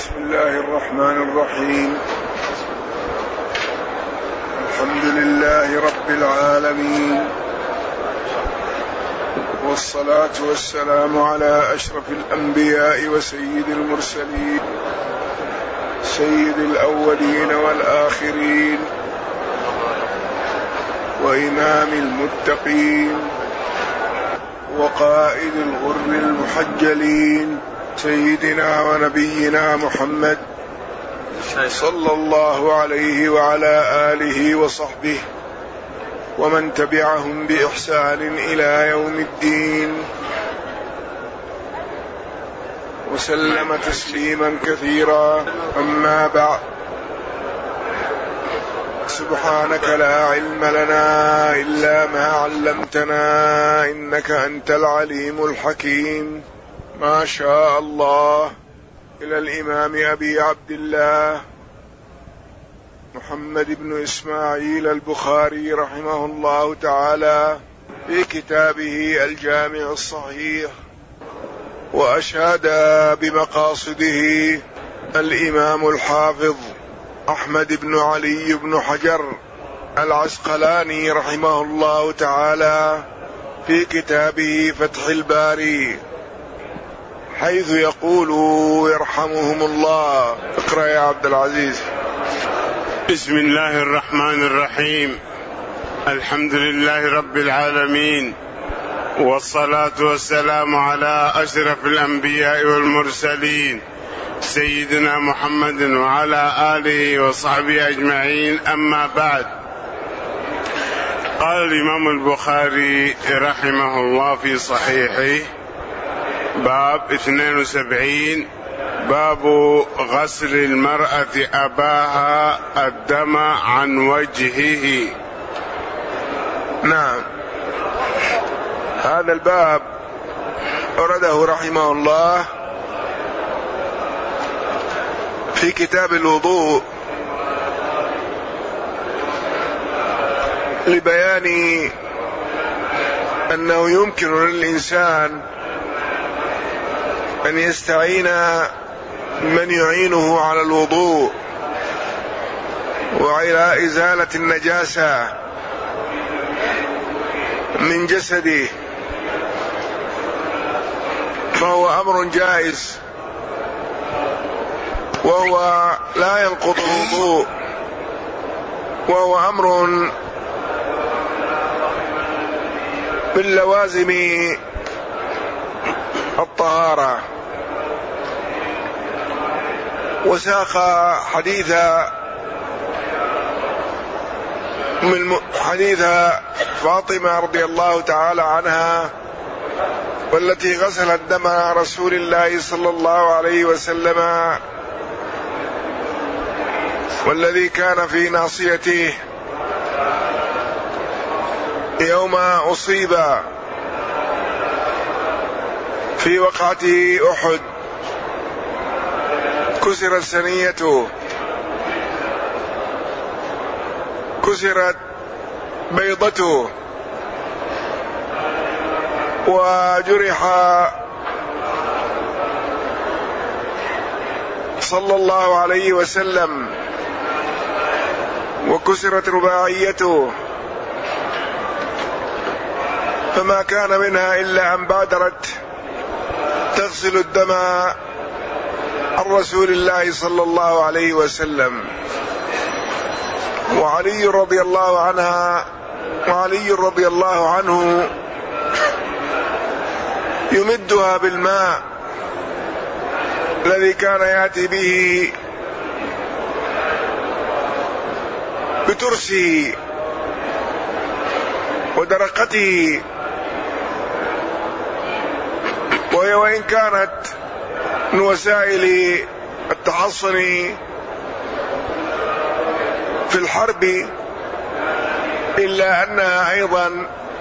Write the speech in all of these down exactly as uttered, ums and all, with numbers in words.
بسم الله الرحمن الرحيم. الحمد لله رب العالمين، والصلاة والسلام على أشرف الأنبياء وسيد المرسلين، سيد الأولين والآخرين، وإمام المتقين، وقائد الغر المحجلين، سيدنا ونبينا محمد صلى الله عليه وعلى آله وصحبه ومن تبعهم بإحسان إلى يوم الدين، وسلم تسليما كثيرا. أما بعد، سبحانك لا علم لنا إلا ما علمتنا إنك أنت العليم الحكيم. ما شاء الله. إلى الإمام أبي عبد الله محمد بن إسماعيل البخاري رحمه الله تعالى في كتابه الجامع الصحيح، وأشاد بمقاصده الإمام الحافظ أحمد بن علي بن حجر العسقلاني رحمه الله تعالى في كتابه فتح الباري، حيث يقول يرحمهم الله. اقرأ يا عبد العزيز. بسم الله الرحمن الرحيم. الحمد لله رب العالمين، والصلاة والسلام على أشرف الأنبياء والمرسلين، سيدنا محمد وعلى آله وصحبه أجمعين. أما بعد، قال الإمام البخاري رحمه الله في صحيحه: باب اثنين وسبعين، باب غسل المرأة أباها الدم عن وجهه. نعم، هذا الباب أورده رحمه الله في كتاب الوضوء لبيان أنه يمكن للإنسان أن يستعين من يعينه على الوضوء وعلى إزالة النجاسة من جسده، فهو أمر جائز، وهو لا ينقض الوضوء، وهو أمر من لوازم الطهارة. وساق حديث من حديث فاطمة رضي الله تعالى عنها، والتي غسلت دم رسول الله صلى الله عليه وسلم، والذي كان في ناصيته يوم أصيب في وقعة أحد، كسرت ثنيته، كسرت بيضته، وجرح صلى الله عليه وسلم، وكسرت رباعيته، فما كان منها إلا أن بادرت تغسل الدم عن رسول الله صلى الله عليه وسلم. وعلي رضي الله عنها وعلي رضي الله عنه يمدها بالماء الذي كان يأتي به بترسه ودرقته، وهي وإن كانت من وسائل التحصن في الحرب، إلا أنها أيضا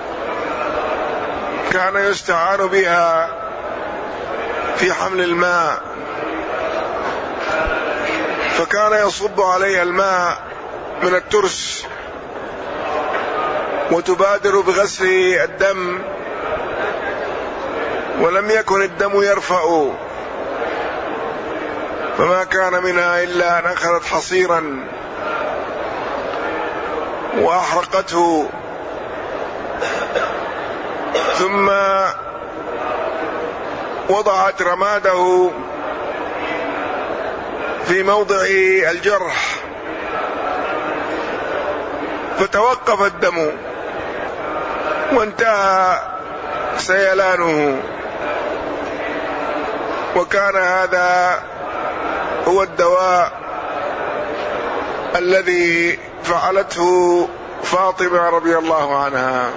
كان يستعان بها في حمل الماء، فكان يصب عليها الماء من الترس وتبادر بغسل الدم، ولم يكن الدم يرفع فما كان منها إلا أن أخذت حصيرا وأحرقته، ثم وضعت رماده في موضع الجرح فتوقف الدم وانتهى سيلانه، وكان هذا هو الدواء الذي فعلته فاطمة رضي الله عنها.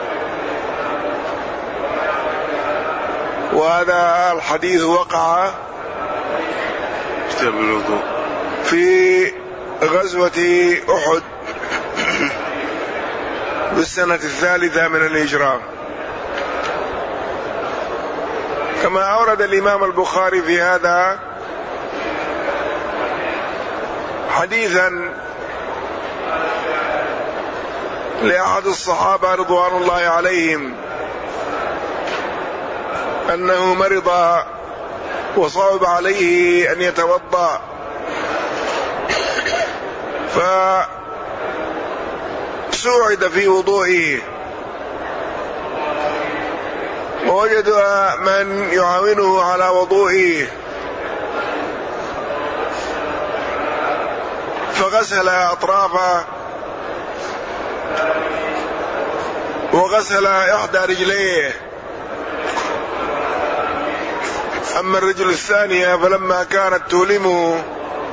وهذا الحديث وقع في غزوة أحد بالسنة الثالثة من الهجرة، كما أورد الإمام البخاري في هذا حديثا لأحد الصحابة رضوان الله عليهم أنه مرض وصعب عليه أن يتوضأ، فسوعد في وضوئه ووجد من يعاونه على وضوئه، فغسل أطرافه وغسل إحدى رجليه، أما الرجل الثانية فلما كانت تؤلمه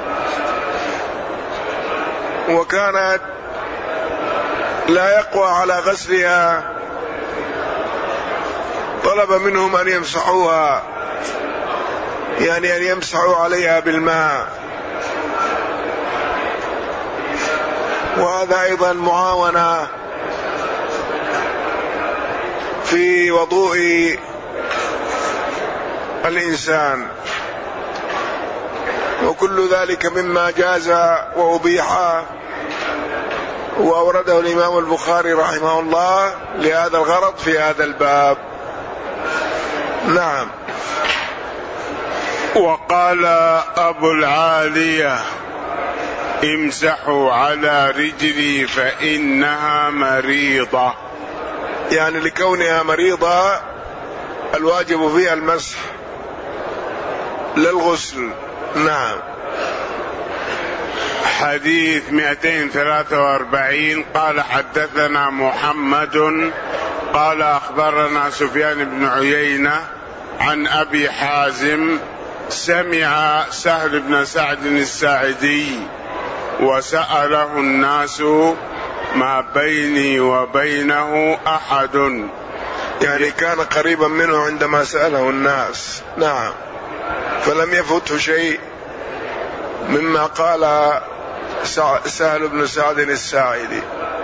وكانت لا يقوى على غسلها طلب منهم أن يمسحوها، يعني أن يمسحوا عليها بالماء. وهذا أيضا معاونة في وضوء الإنسان، وكل ذلك مما جاز وأبيح، وأورده الإمام البخاري رحمه الله لهذا الغرض في هذا الباب. نعم. وقال أبو العالية امسحوا على رجلي فإنها مريضة، يعني لكونها مريضة الواجب فيها المسح للغسل. نعم. حديث مئتين وثلاثة وأربعين قال حدثنا محمد قال أخبرنا سفيان بن عيينة عن أبي حازم سمع سهل بن سعد الساعدي وسأله الناس ما بيني وبينه أحد، يعني كان قريبا منه عندما سأله الناس. نعم. فلم يفته شيء مما قال سهل بن سعد الساعدي.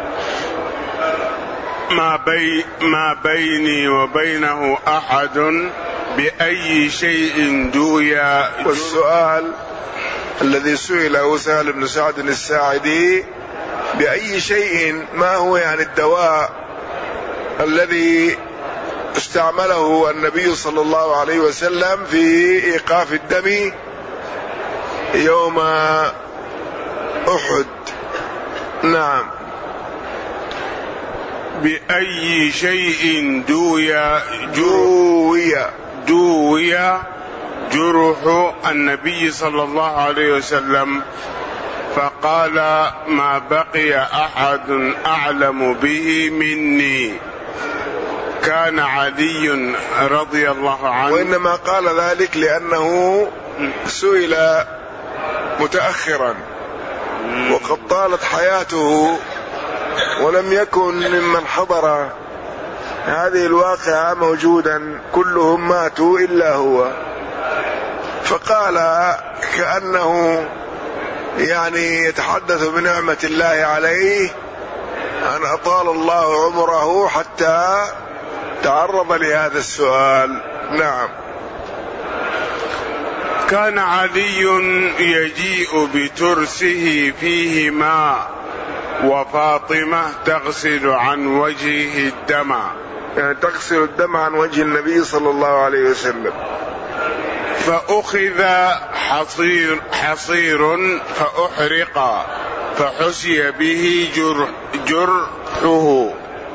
ما, بي ما بيني وبينه أحد بأي شيء دويا. والسؤال الذي سئله سهل بن سعد الساعدي بأي شيء، ما هو يعني الدواء الذي استعمله النبي صلى الله عليه وسلم في إيقاف الدم يوم أحد. نعم. بأي شيء دويا دويا دويا جرح النبي صلى الله عليه وسلم، فقال ما بقي أحد أعلم به مني. كان علي رضي الله عنه، وإنما قال ذلك لأنه سئل متأخرا وقد طالت حياته ولم يكن ممن حضر هذه الواقعة موجودا، كلهم ماتوا إلا هو، فقال كأنه يعني يتحدث بنعمة الله عليه أن أطال الله عمره حتى تعرض لهذا السؤال. نعم. كان علي يجيء بترسه فيه ماء وفاطمة تغسل عن وجهه الدم، يعني تغسل الدم عن وجه النبي صلى الله عليه وسلم. فأخذ حصير, حصير فأحرق فحشي به جرح جرحه.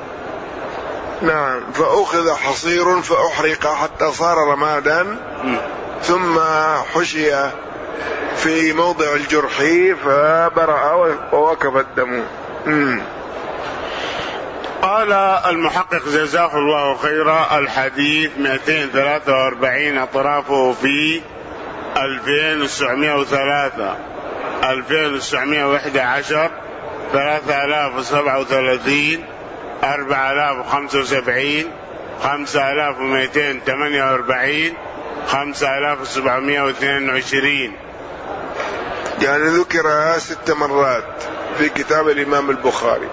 نعم، فأخذ حصير فأحرق حتى صار رمادا م. ثم حشي في موضع الجرح فبرأ ووقف الدم. م. قال المحقق جزاه الله خيرا: الحديث مئتين وثلاثة وأربعين أطرافه في ألفين وتسعمائة وثلاثة، ألفين وتسعمائة وأحد عشر، ثلاثة آلاف وسبعة وثلاثين، أربعة آلاف وخمسة وسبعين، خمسة آلاف ومئتين وثمانية وأربعين، خمسة آلاف وسبعمائة واثنين وعشرين. يعني ذكر ست مرات في كتاب الإمام البخاري،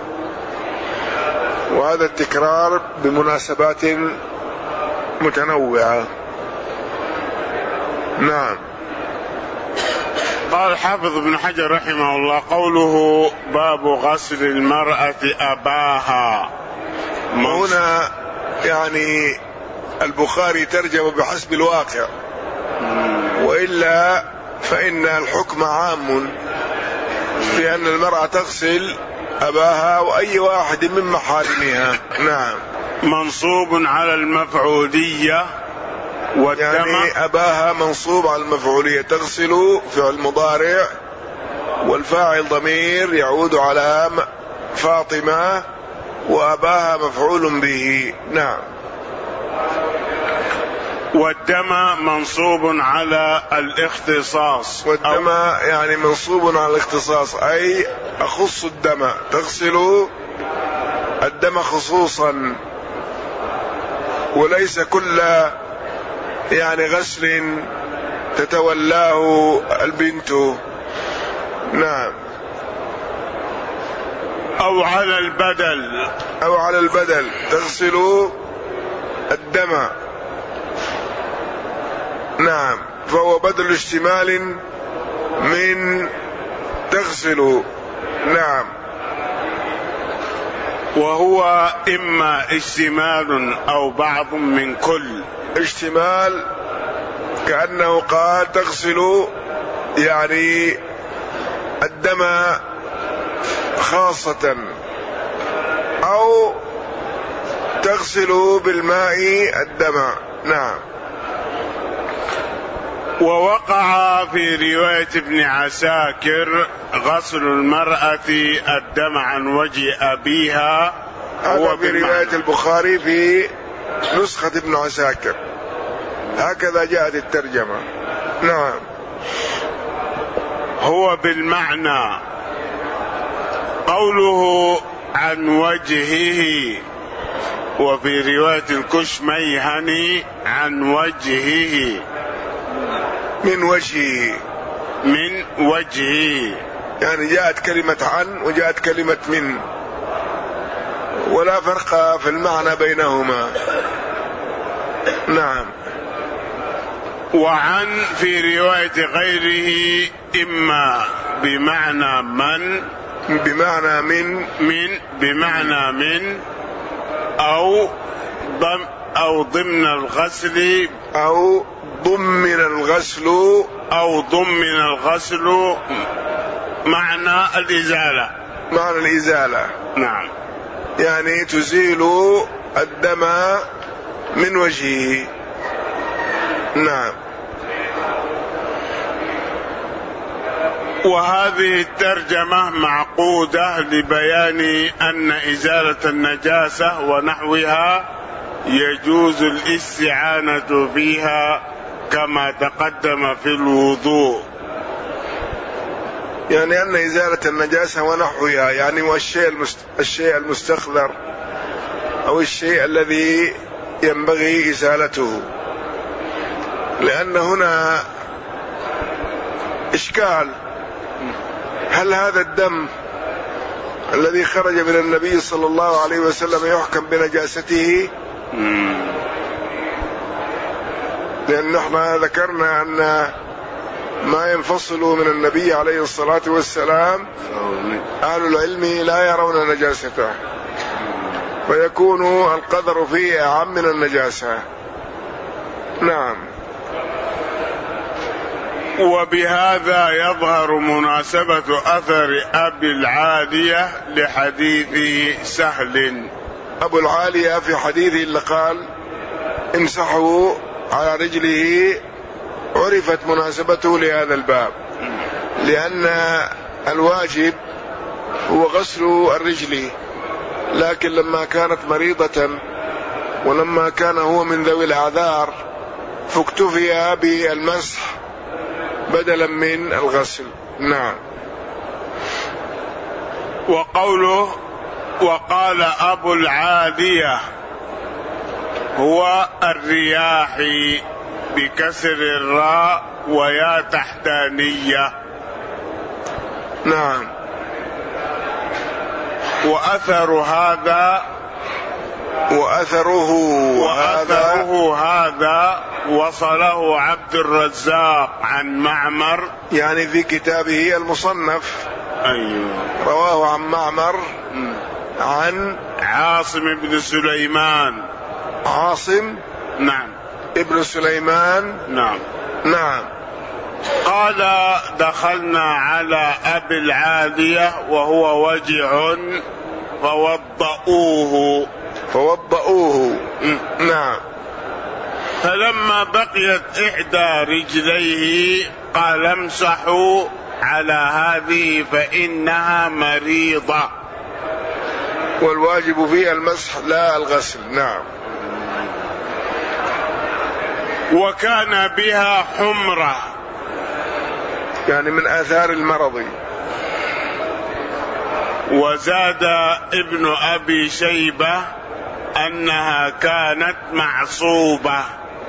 وهذا التكرار بمناسبات متنوعة. نعم. قال حافظ ابن حجر رحمه الله: قوله باب غسل المرأة أباها. هنا يعني البخاري ترجم بحسب الواقع، وإلا فإن الحكم عام في أن المرأة تغسل أباها وأي واحد من محارمها. نعم. منصوب على المفعولية والدم، يعني أباها منصوب على المفعولية، تغسل فعل مضارع والفاعل ضمير يعود على فاطمة وأباها مفعول به. نعم. والدم منصوب على الاختصاص، والدم يعني منصوب على الاختصاص، أي أخص الدم، تغسل الدم خصوصا وليس كل يعني غسل تتولاه البنت. نعم. أو على البدل، أو على البدل، تغسل الدم. نعم، فهو بدل اشتمال من تغسل. نعم. وهو إما اشتمال أو بعض من كل. اشتمال كأنه قال تغسل يعني الدم خاصة، أو تغسل بالماء الدم. نعم. ووقع في رواية ابن عساكر غسل المرأة الدم عن وجه أبيها، هذا في رواية البخاري في نسخة ابن عساكر، هكذا جاءت الترجمة. نعم. هو بالمعنى. قوله عن وجهه، وفي رواية الكشميهني عن وجهه، من وجهه، من وجهه، يعني جاءت كلمة عن وجاءت كلمة من، ولا فرق في المعنى بينهما. نعم. وعن في رواية غيره إما بمعنى من، بمعنى من، من بمعنى من، أو ضم أو ضمن الغسل، أو ضمن الغسل، أو ضمن الغسل معنى الإزالة، معنى الإزالة. نعم. يعني تزيل الدم من وجهه. نعم. وهذه الترجمة معقودة لبيان أن إزالة النجاسة ونحوها يجوز الاستعانة فيها كما تقدم في الوضوء. يعني أن إزالة النجاسة ونحوها يعني والشيء المست... الشيء المستخضر أو الشيء الذي ينبغي إزالته، لأن هنا إشكال: هل هذا الدم الذي خرج من النبي صلى الله عليه وسلم يحكم بنجاسته؟ لأن احنا ذكرنا أن ما ينفصل من النبي عليه الصلاة والسلام أهل العلم لا يرون نجاسته، فيكون القدر فيه أعم من النجاسة. نعم. وبهذا يظهر مناسبة أثر أبي العالية لحديث سهل. أبو العالية في حديثه اللي قال امسحوا على رجله عرفت مناسبته لهذا الباب، لأن الواجب هو غسل الرجل، لكن لما كانت مريضة ولما كان هو من ذوي الأعذار فاكتفي بالمسح بدلا من الغسل. نعم. وقوله وقال أبو العالية هو الرياح بكسر الراء ويا تحتانية. نعم. وأثر هذا وأثره وأثره هذا وصله عبد الرزاق عن معمر، يعني في كتابه المصنف. أيوه. رواه عن معمر عن عاصم بن سليمان. عاصم نعم ابن سليمان. نعم. نعم. قال دخلنا على أبي العالية وهو وجع فوضؤوه فوضؤوه نعم. فلما بقيت إحدى رجليه قال امسحوا على هذه فإنها مريضة، والواجب فيها المسح لا الغسل. نعم. وكان بها حمرة، يعني من آثار المرض. وزاد ابن أبي شيبة أنها كانت معصوبة.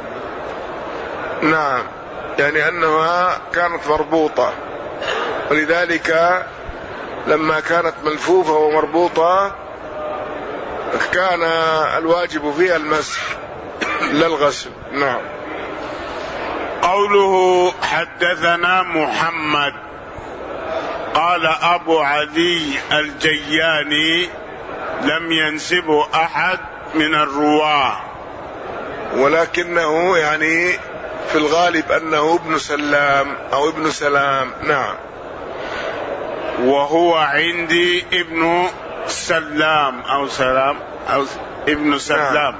نعم، يعني أنها كانت مربوطة، ولذلك لما كانت ملفوفة ومربوطة كان الواجب فيها المسح لا الغسل. نعم. قوله حدثنا محمد قال أبو علي الجياني لم ينسب أحد من الرواه، ولكنه يعني في الغالب أنه ابن سلام أو ابن سلام. نعم. وهو عندي ابن سلام أو سلام أو ابن سلام. نعم.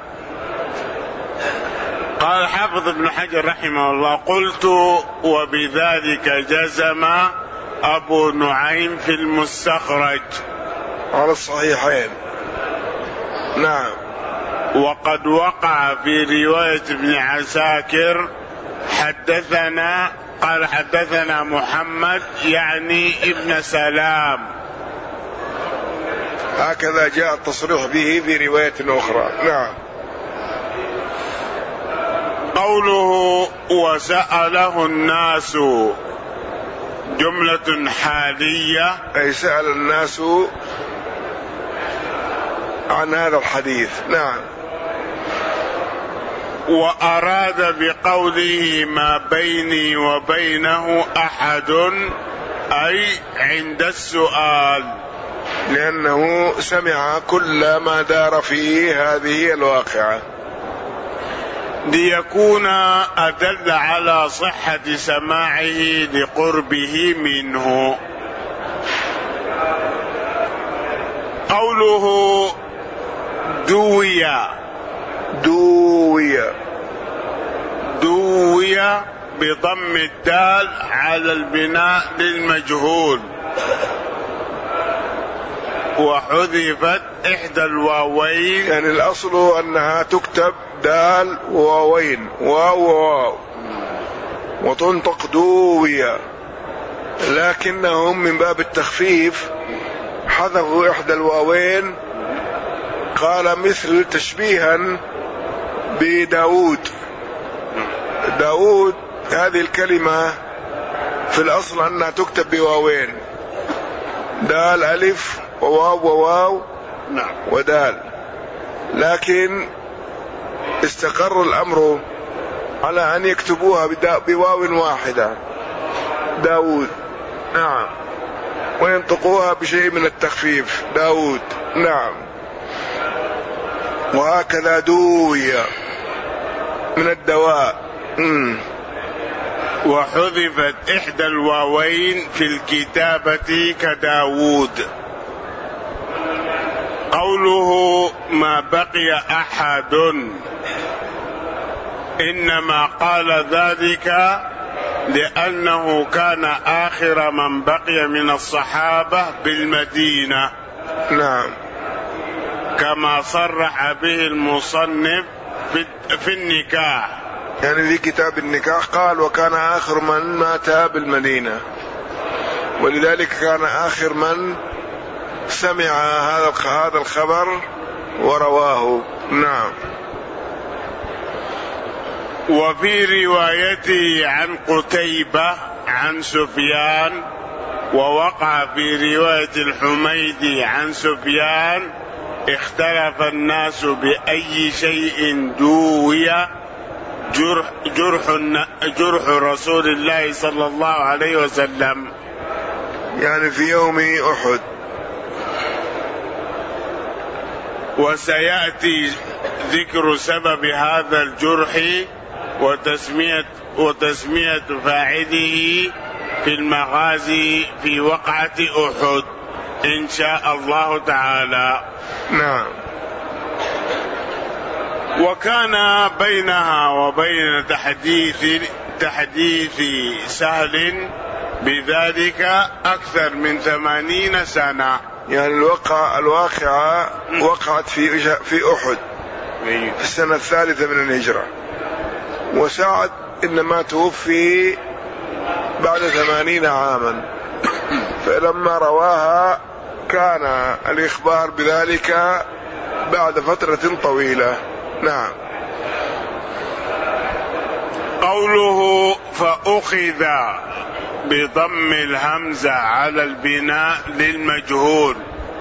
قال حافظ ابن حجر رحمه الله قلت وبذلك جزم أبو نعيم في المستخرج على الصحيحين. نعم. وقد وقع في رواية ابن عساكر حدثنا قال حدثنا محمد يعني ابن سلام، هكذا جاء التصريح به في رواية أخرى. نعم. قوله وسأله الناس جملة حالية، أي سأل الناس عن هذا الحديث. نعم. وأراد بقوله ما بيني وبينه أحد أي عند السؤال، لأنه سمع كل ما دار فيه هذه الواقعة، ليكون أدل على صحة سماعه لقربه منه. قوله دوية دوية دوية بضم الدال على البناء للمجهول، وحذفت إحدى الواوين، يعني الأصل أنها تكتب دال وواوين واو وواو وتنطق دوية، لكنهم من باب التخفيف حذفوا إحدى الواوين. قال مثل تشبيها بداود. داود هذه الكلمة في الأصل أنها تكتب بواوين، دال ألف وواو وواو نعم ودال، لكن استقر الأمر على أن يكتبوها بواو واحدة داود. نعم. وينطقوها بشيء من التخفيف داود. نعم. وهكذا دوية من الدواء. مم. وحذفت إحدى الواوين في الكتابة كداود. قوله ما بقي أحد إنما قال ذلك لأنه كان آخر من بقي من الصحابة بالمدينة. نعم. كما صرح به المصنف في النكاح، يعني في كتاب النكاح قال وكان آخر من مات بالمدينة، ولذلك كان آخر من سمع هذا هذا الخبر ورواه. نعم. وفي روايته عن قتيبة عن سفيان، ووقع في رواية الحميدي عن سفيان اختلف الناس بأي شيء دوي جرح, جرح, جرح رسول الله صلى الله عليه وسلم، يعني في يوم أحد. وسيأتي ذكر سبب هذا الجرح وتسمية, وتسمية فاعله في المغازي في وقعة أحد إن شاء الله تعالى. نعم. وكان بينها وبين تحديث تحديث سهل بذلك أكثر من ثمانين سنة. يعني الوقع الواقعة وقعت في في أحد في السنة الثالثة من الهجرة، وسعد إنما توفي بعد ثمانين عاما، فلما رواها كان الإخبار بذلك بعد فترة طويلة. نعم. قوله فأخذ بضم الهمزة على البناء للمجهول،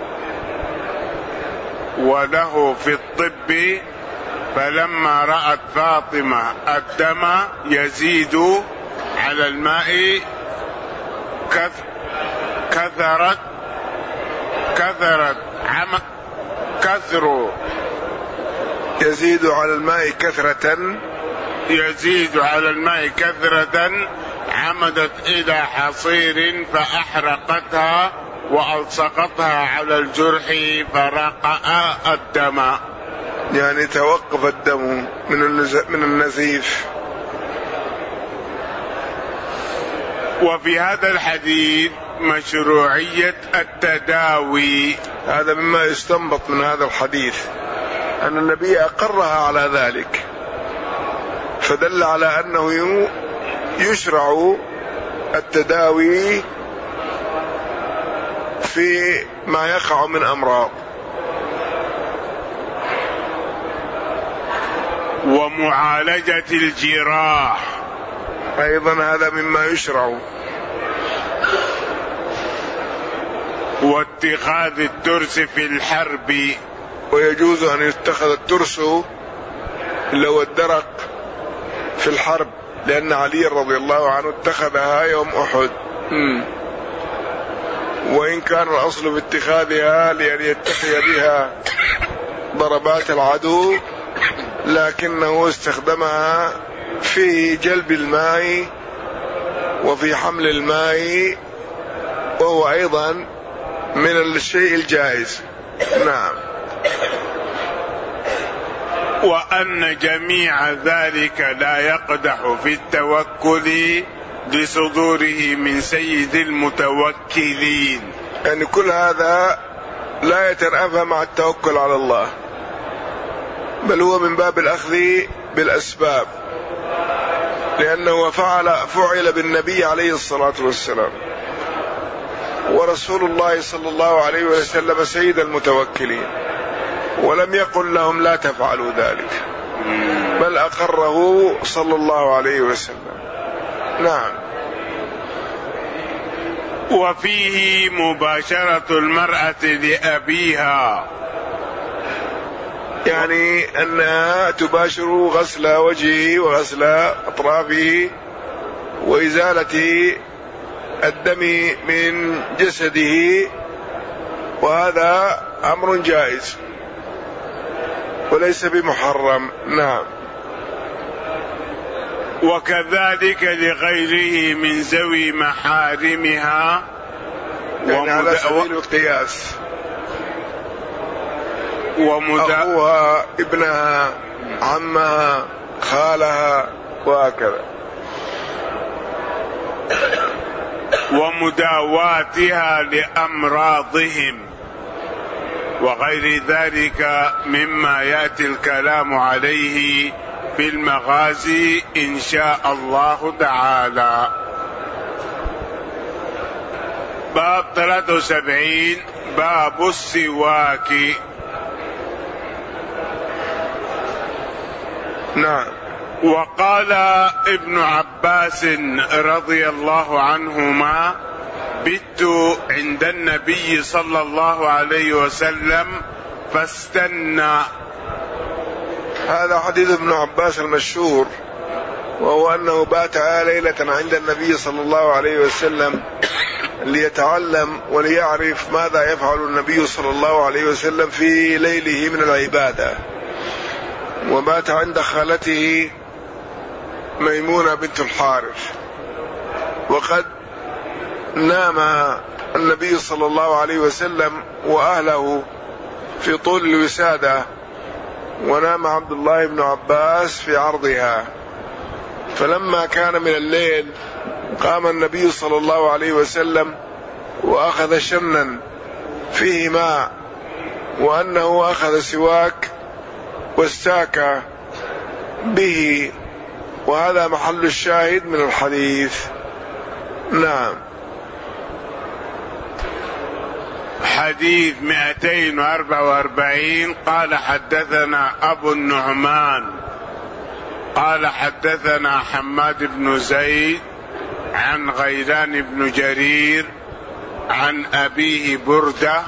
وله في الطب فلما رأت فاطمة الدم يزيد على الماء كثرت كثرت عم كثر يزيد على الماء كثرة يزيد على الماء كثرة عمدت إلى حصير فأحرقتها وألصقتها على الجرح فرقأ الدم، يعني توقف الدم من النزيف. وفي هذا الحديث مشروعية التداوي. هذا مما يستنبط من هذا الحديث أن النبي أقرها على ذلك، فدل على أنه يشرع التداوي في ما يقع من أمراض. ومعالجة الجراح أيضا هذا مما يشرع. واتخاذ الترس في الحرب، ويجوز أن يتخذ الترس لو الدرق في الحرب، لأن علي رضي الله عنه اتخذها يوم أحد. م. وإن كان الأصل في اتخاذها لأن يتقي بها ضربات العدو، لكنه استخدمها في جلب الماء وفي حمل الماء، وهو أيضا من الشيء الجائز. نعم. وأن جميع ذلك لا يقدح في التوكل لصدوره من سيد المتوكلين، يعني كل هذا لا يتنافى مع التوكل على الله، بل هو من باب الأخذ بالأسباب، لأنه فعل فعل بالنبي عليه الصلاة والسلام، ورسول الله صلى الله عليه وسلم سيد المتوكلين، ولم يقل لهم لا تفعلوا ذلك، بل أقره صلى الله عليه وسلم. نعم. وفيه مباشرة المرأة لأبيها، يعني أنها تباشر غسل وجهه وغسل أطرافه وإزالة الدم من جسده، وهذا أمر جائز وليس بمحرم. نعم. وكذلك لغيره من ذوي محارمها، يعني على سبيل القياس، ومد... أخوها، ابنها، عمها، خالها، وهكذا. ومداواتها لأمراضهم وغير ذلك مما يأتي الكلام عليه في المغازي إن شاء الله تعالى. باب ثلاثة وسبعين باب السواك. نعم. وقال ابن عباس رضي الله عنهما: بت عند النبي صلى الله عليه وسلم فاستنى. هذا حديث ابن عباس المشهور، وهو أنه بات ليلة عند النبي صلى الله عليه وسلم ليتعلم وليعرف ماذا يفعل النبي صلى الله عليه وسلم في ليله من العبادة. وبات عند خالته ميمونة بنت الحارث، وقد نام النبي صلى الله عليه وسلم وأهله في طول الوسادة، ونام عبد الله بن عباس في عرضها. فلما كان من الليل قام النبي صلى الله عليه وسلم وأخذ شمنا فيه ماء، وأنه أخذ سواك واستاك به، وهذا محل الشاهد من الحديث. نعم. حديث مئتين وأربعة وأربعين. قال حدثنا أبو النعمان قال حدثنا حماد بن زيد عن غيلان بن جرير عن أبيه بردة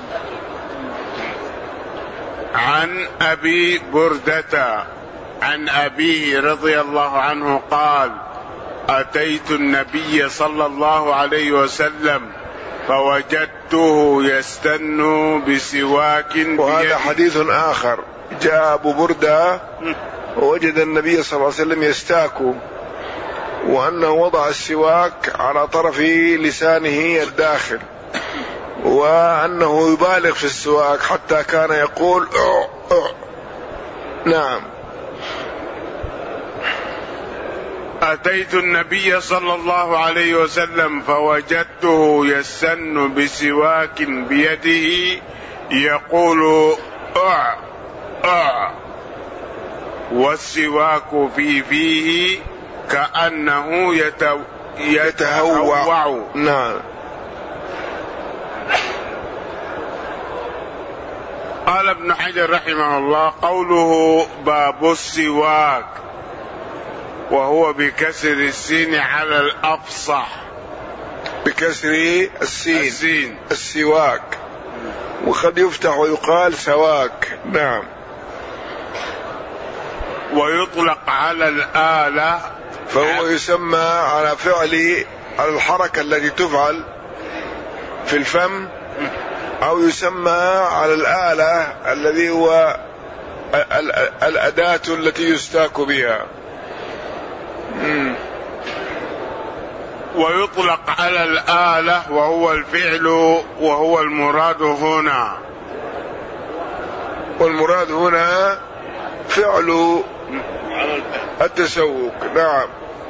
عن أبي بردة عن أبيه رضي الله عنه قال: أتيت النبي صلى الله عليه وسلم فوجدته يستن بسواك بيده. وهذا حديث آخر، جاء أبو بردة ووجد النبي صلى الله عليه وسلم يستاك، وأنه وضع السواك على طرف لسانه الداخل، وأنه يبالغ في السواك حتى كان يقول أع أع. نعم. أتيت النبي صلى الله عليه وسلم فوجدته يستن بسواك بيده يقول أع أع، والسواك في فيه كأنه يتو يتهوع. نعم. قال ابن حجر رحمه الله: قوله باب السواك وهو بكسر السين على الأفصح، بكسر السين, السين. السواك، وقد يفتح ويقال سواك. نعم. ويطلق على الآلة، فهو يسمى على فعل على الحركة التي تفعل في الفم، أو يسمى على الآلة الذي هو الأداة التي يستاك بها. مم. ويطلق على الآلة وهو الفعل، وهو المراد هنا، والمراد هنا فعل التسوق. نعم.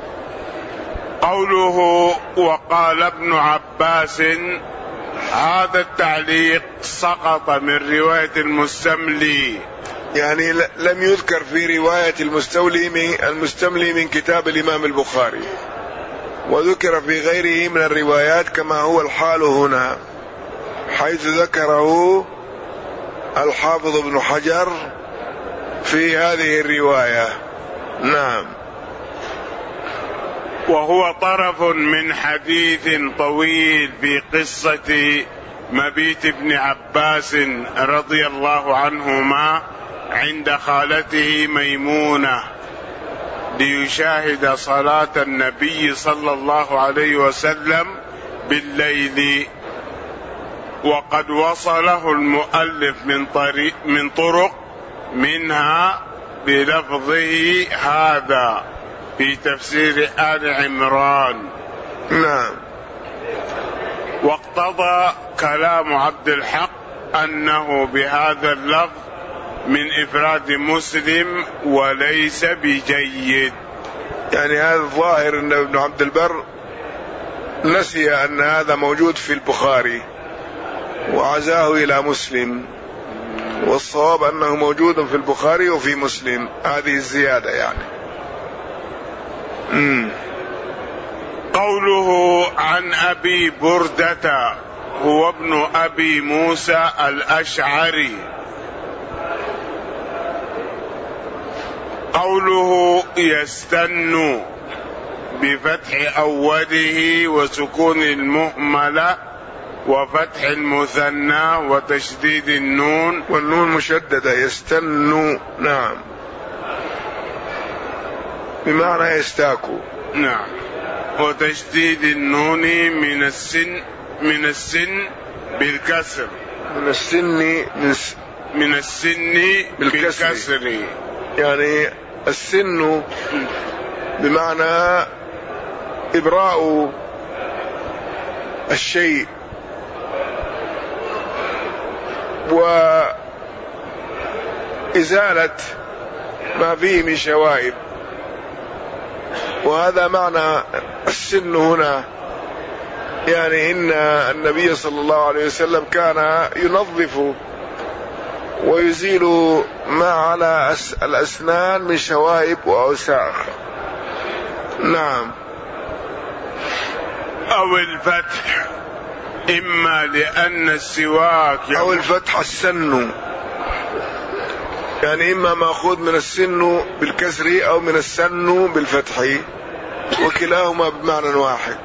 قوله وقال ابن عباس، هذا التعليق سقط من رواية المستملي، يعني لم يذكر في رواية المستولي من المستملي من كتاب الإمام البخاري، وذكر في غيره من الروايات كما هو الحال هنا، حيث ذكره الحافظ ابن حجر في هذه الرواية. نعم. وهو طرف من حديث طويل في قصة مبيت ابن عباس رضي الله عنهما عند خالته ميمونة ليشاهد صلاة النبي صلى الله عليه وسلم بالليل، وقد وصله المؤلف من طريق من طرق منها بلفظه هذا، في تفسير آل عمران. نعم. واقتضى كلام عبد الحق أنه بهذا اللفظ من إفراد مسلم وليس بجيد. يعني هذا الظاهر أن ابن عبد البر نسي أن هذا موجود في البخاري وعزاه إلى مسلم، والصواب أنه موجود في البخاري وفي مسلم، هذه الزيادة يعني. مم. قوله عن أبي بردة هو ابن أبي موسى الأشعري. قوله يستن بفتح أوله وسكون المهملة وفتح المثنى وتشديد النون، والنون مشددة، يستن. نعم، بمعنى يستاكوا. نعم، وتشديد النون من السن من السن بالكسر، من السن من, س... من السن بالكسر, بالكسر. يعني السن بمعنى إبراء الشيء وإزالة ما فيه من شوائب، وهذا معنى السن هنا. يعني إن النبي صلى الله عليه وسلم كان ينظف ويزيل ما على الأسنان من شوائب وأوساخ. نعم. أو الفتح، إما لأن السواك أو الفتح السن، يعني إما مأخوذ من السن بالكسر أو من السن بالفتح، وكلاهما بمعنى واحد.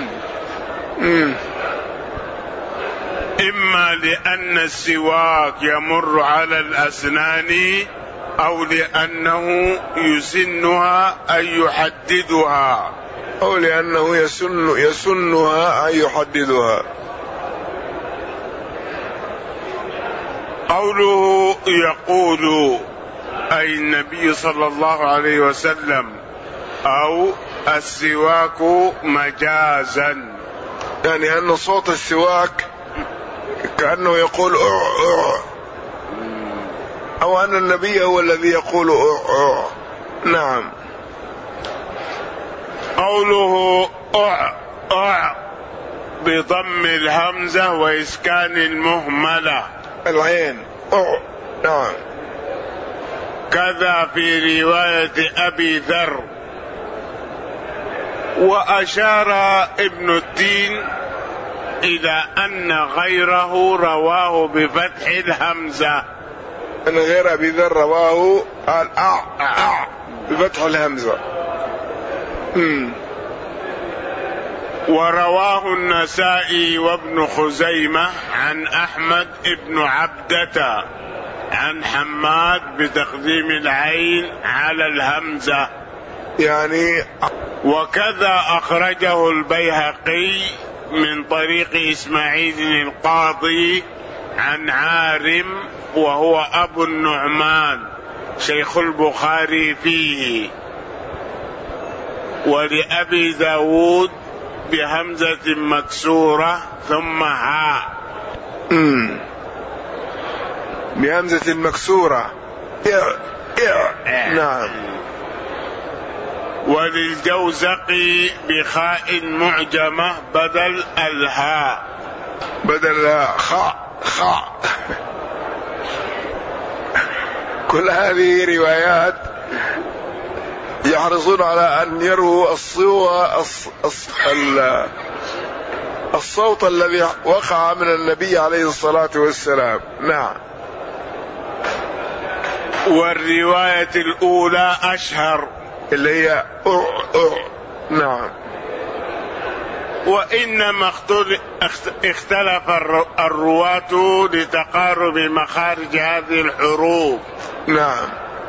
إما لأن السواك يمر على الأسنان أو لأنه يسنها أي يحددها، أو لأنه يسن يسنها أي يحددها. قوله يقول أي النبي صلى الله عليه وسلم أو السواك مجازا، يعني أن صوت السواك كأنه يقول أع أع، أو أن النبي هو الذي يقول أع أع. نعم. قوله أع أع بضم الهمزة وإسكان المهملة العين أع. نعم. كذا في رواية أبي ذر. وأشار ابن الدين إلى أن غيره رواه بفتح الهمزة، أن غير أبي ذر رواه قال أع أع بفتح الهمزة. مم. ورواه النسائي وابن خزيمة عن أحمد ابن عبدة عن حماد بتقديم العين على الهمزة يعني. وكذا أخرجه البيهقي من طريق إسماعيل القاضي عن عارم وهو أبو النعمان شيخ البخاري فيه، ولأبي داود بهمزة مكسورة ثم هاء. امم بهمزة مكسورة. إع إع. نعم. وللجوزقي بخاء معجمة بدل الهاء، بدل خاء خاء. كل هذه روايات يحرصون على أن يروا الصوة الصوت الذي وقع من النبي عليه الصلاة والسلام. نعم. والرواية الأولى أشهر اللي هي أع أع. نعم. وإنما اختلف الرواة لتقارب مخارج هذه الحروف. نعم.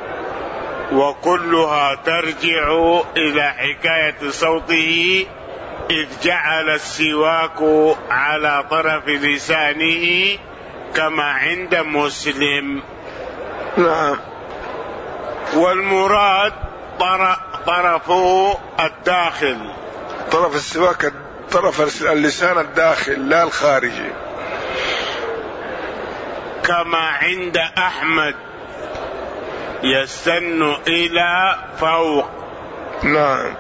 وكلها ترجع إلى حكاية صوته إذ جعل السواك على طرف لسانه كما عند مسلم. نعم. والمراد طرفه الداخل، طرف السواك طرف اللسان الداخل لا الخارجي، كما عند أحمد يستن إلى فوق. نعم.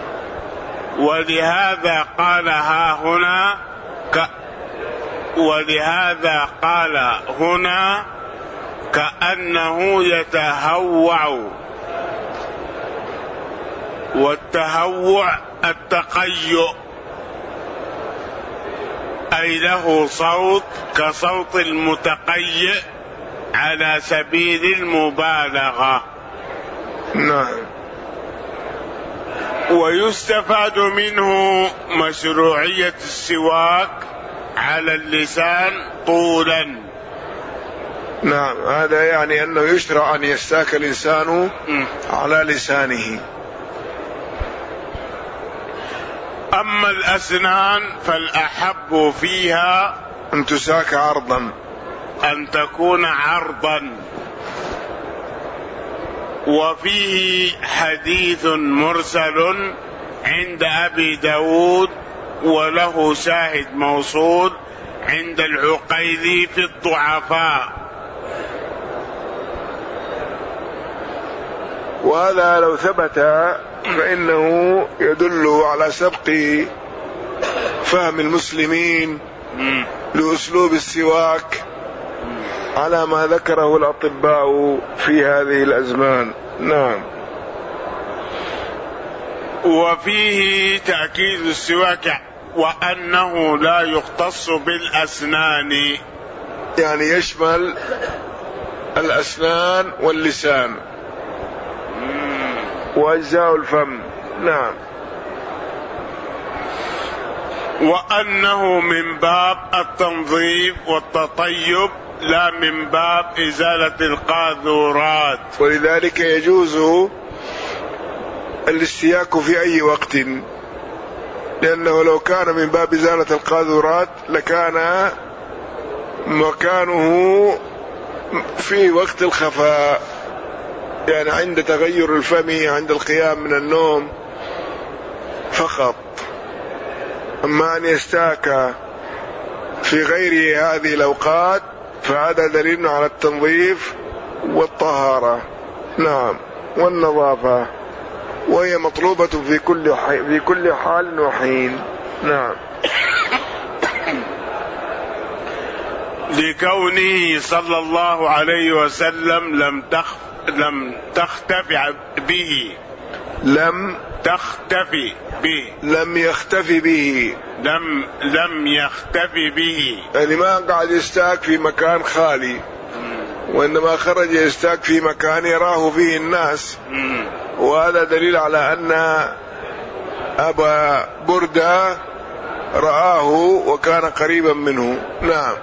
ولهذا قال ها هنا ك... ولهذا قال هنا كأنه يتهوع، والتهوع التقيؤ، أي له صوت كصوت المتقيئ على سبيل المبالغة. نعم. ويستفاد منه مشروعية السواك على اللسان طولا. نعم، هذا يعني أنه يشرع أن يستاك الإنسان على لسانه. أما الأسنان فالأحب فيها أن تساك عرضا، أن تكون عرضا. وفيه حديث مرسل عند أبي داود وله شاهد موصول عند العقيلي في الضعفاء. وهذا لو ثبت فإنه يدل على سبق فهم المسلمين لأسلوب السواك على ما ذكره الأطباء في هذه الأزمان. نعم. وفيه تأكيد السواك وأنه لا يختص بالأسنان، يعني يشمل الأسنان واللسان وأجزاء الفم. نعم. وأنه من باب التنظيف والتطيب لا من باب إزالة القاذورات، ولذلك يجوز الاستياك في أي وقت، لأنه لو كان من باب إزالة القاذورات لكان مكانه في وقت الخفاء، يعني عند تغير الفم عند القيام من النوم فقط. أما أن يستاك في غير هذه الأوقات فهذا دليل على التنظيف والطهارة. نعم، والنظافة، وهي مطلوبة في كل في كل حال وحين. نعم. لكونه صلى الله عليه وسلم لم تخ لم تختفي به لم تختفي به لم يختفي به لم لم يختفي به يعني ما قاعد يستاك في مكان خالي، وإنما خرج يستاك في مكان يراه فيه الناس. وهذا دليل على أن أبا بردة رآه وكان قريبا منه. نعم.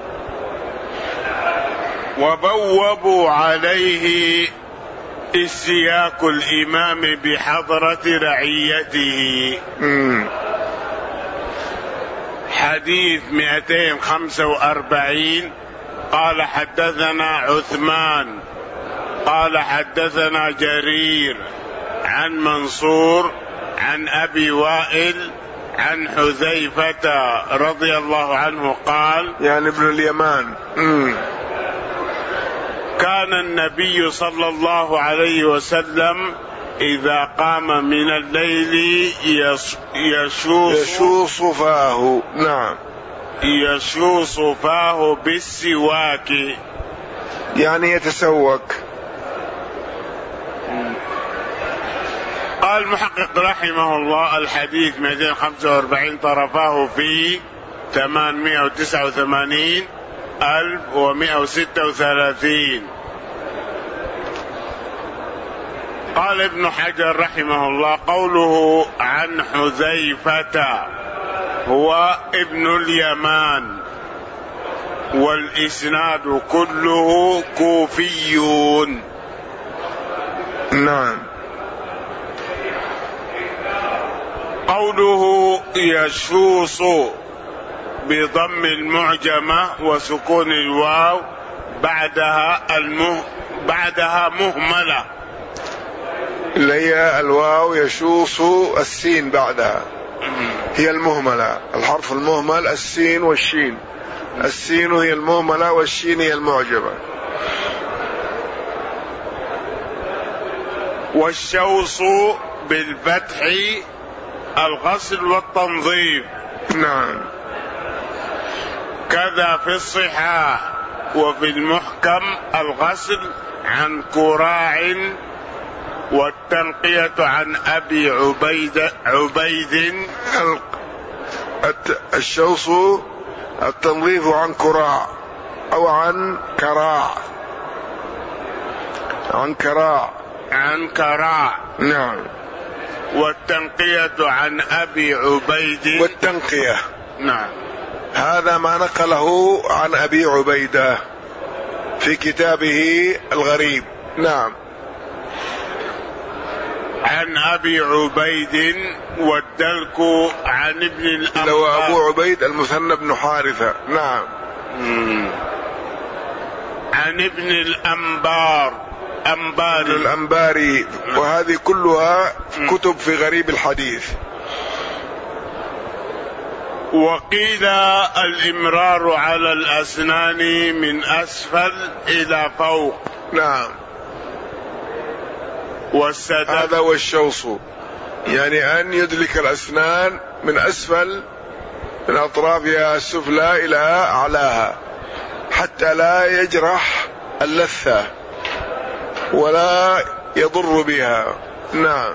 وبوبوا عليه استياك الإمام بحضرة رعيته. مم. حديث مئتين وخمسة وأربعين. قال حدثنا عثمان قال حدثنا جرير عن منصور عن أبي وائل عن حذيفة رضي الله عنه قال، يعني ابن اليمان. مم. كان النبي صلى الله عليه وسلم إذا قام من الليل يشوص يشوص فاه. نعم. يشوص فاه بالسواك، يعني يتسوك. قال المحقق رحمه الله الحديث مئتين وخمسة وأربعين طرفاه في ثمانمائة وتسعة وثمانين ألف ومائة وستة وثلاثين. قال ابن حجر رحمه الله قوله عن حذيفة هو ابن اليمان، والإسناد كله كوفيون. نعم. قوله يشوص بضم المعجمة وسكون الواو بعدها المه بعدها مهملة، اللي هي الواو يشوص السين بعدها، هي المهملة، الحرف المهمل السين والشين، السين هي المهملة والشين هي المعجبة. والشوص بالفتح الغسل والتنظيف. نعم. كذا في الصحاح وفي المحكم الغسل عن كراع، والتنقية عن أبي عبيد عبيد الشوص التنظيف عن كراع أو عن كراع، عن كراع عن كراع. نعم. والتنقية عن أبي عبيد. والتنقية نعم، هذا ما نقله عن أبي عبيدة في كتابه الغريب. نعم. عن أبي عبيد. والدلك عن ابن الأنبار. لو أبو عبيد المثنى بن حارثة. نعم. مم. عن ابن الأنبار أنباري. الأنباري. وهذه كلها كتب في غريب الحديث. وقيل الإمرار على الأسنان من أسفل إلى فوق. نعم. والسدد هذا هو الشوص، يعني أن يدلك الأسنان من أسفل من أطرافها السفلى إلى أعلاها حتى لا يجرح اللثة ولا يضر بها. نعم.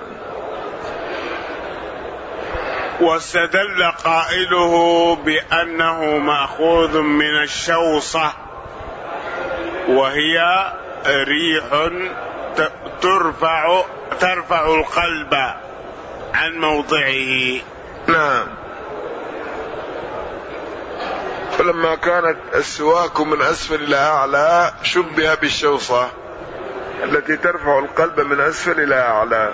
واستدل قائله بأنه مأخوذ من الشوصة، وهي ريح ترفع ترفع القلب عن موضعه. نعم. فلما كانت السواك من أسفل إلى أعلى شبه بالشوصة التي ترفع القلب من أسفل إلى أعلى.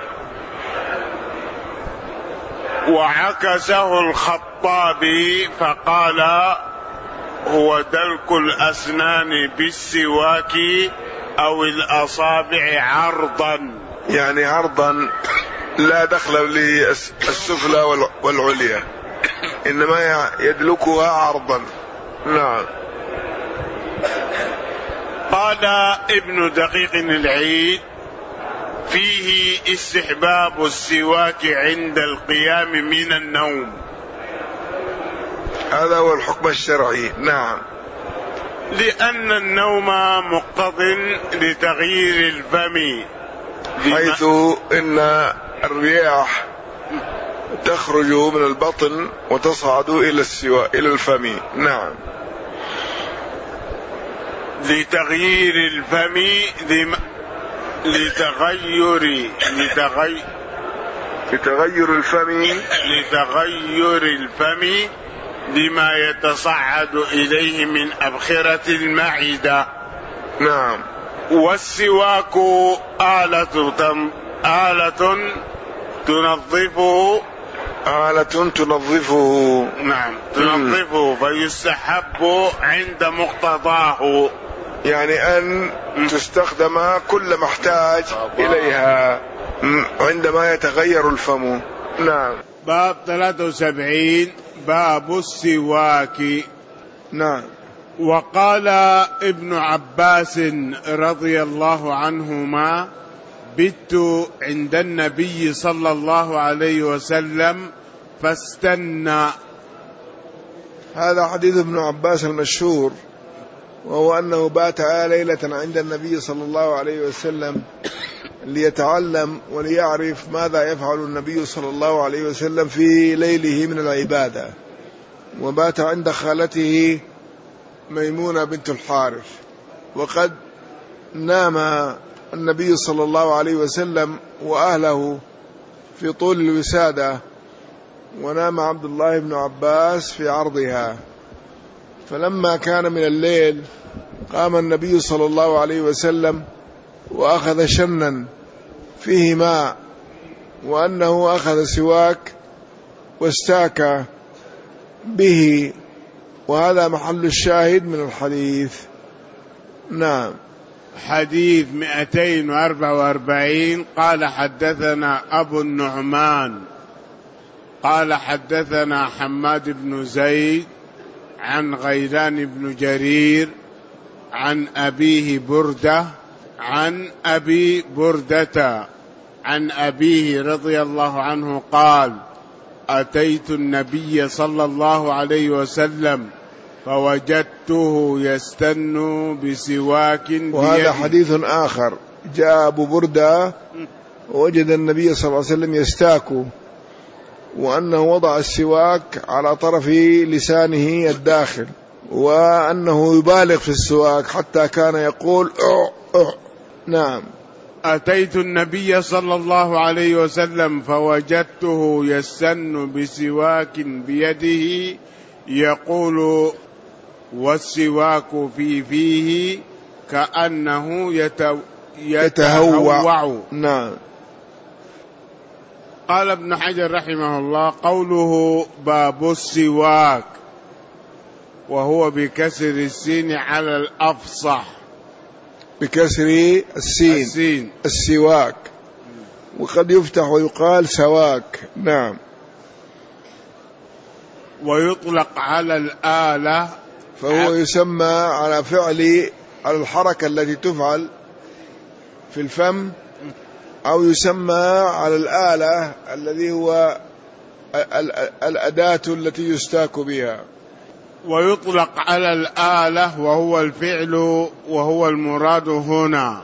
وعكسه الخطابي فقال هو دلك الأسنان بالسواك أو الأصابع عرضا، يعني عرضا لا دخل للسفلى والعليا، إنما يدلكها عرضا. نعم. قال ابن دقيق العيد فيه استحباب السواك عند القيام من النوم. هذا هو الحكم الشرعي. نعم. لأن النوم مقتض لتغيير الفم، حيث إن الرياح تخرج من البطن وتصعد إلى السواء إلى الفم. نعم. لتغيير الفم لم... لتغير لتغير لتغير الفم لتغير الفم لما يتصعد إليه من أبخرة المعدة. نعم. والسواك آلة تم... آلة تنظفه آلة تنظفه. نعم، تنظفه فيستحب عند مقتضاه، يعني أن تستخدم كل ما احتاج إليها عندما يتغير الفم. نعم. باب ثلاثة وسبعين باب السواك. نعم. وقال ابن عباس رضي الله عنهما بت عند النبي صلى الله عليه وسلم فاستنى. هذا حديث ابن عباس المشهور، وهو أنه بات ليلة عند النبي صلى الله عليه وسلم ليتعلم وليعرف ماذا يفعل النبي صلى الله عليه وسلم في ليله من العبادة. وبات عند خالته ميمونة بنت الحارث، وقد نام النبي صلى الله عليه وسلم وأهله في طول الوسادة، ونام عبد الله بن عباس في عرضها. فلما كان من الليل قام النبي صلى الله عليه وسلم وأخذ شنا فيه ماء، وأنه أخذ سواك واستاك به، وهذا محل الشاهد من الحديث. نعم. حديث مئتين وأربعة وأربعين قال حدثنا أبو النعمان قال حدثنا حماد بن زيد عن غيلان بن جرير عن أبيه بردة عن أبي بردة عن أبيه رضي الله عنه قال أتيت النبي صلى الله عليه وسلم فوجدته يستن بسواك بيده. وهذا حديث آخر، جاء أبو بردة ووجد النبي صلى الله عليه وسلم يستاك، وأنه وضع السواك على طرف لسانه الداخل، وأنه يبالغ في السواك حتى كان يقول أع أع. نعم. أتيت النبي صلى الله عليه وسلم فوجدته يستن بسواك بيده يقول والسواك في فيه كأنه يتو يتهوع, يتهوع. نعم. قال ابن حجر رحمه الله قوله باب السواك وهو بكسر السين على الأفصح، بكسر السين, السين السواك، وقد يفتح ويقال سواك. نعم. ويطلق على الآلة، فهو يسمى على فعل على الحركة التي تفعل في الفم، أو يسمى على الآلة الذي هو الأداة التي يستاك بها. ويطلق على الآلة وهو الفعل وهو المراد هنا،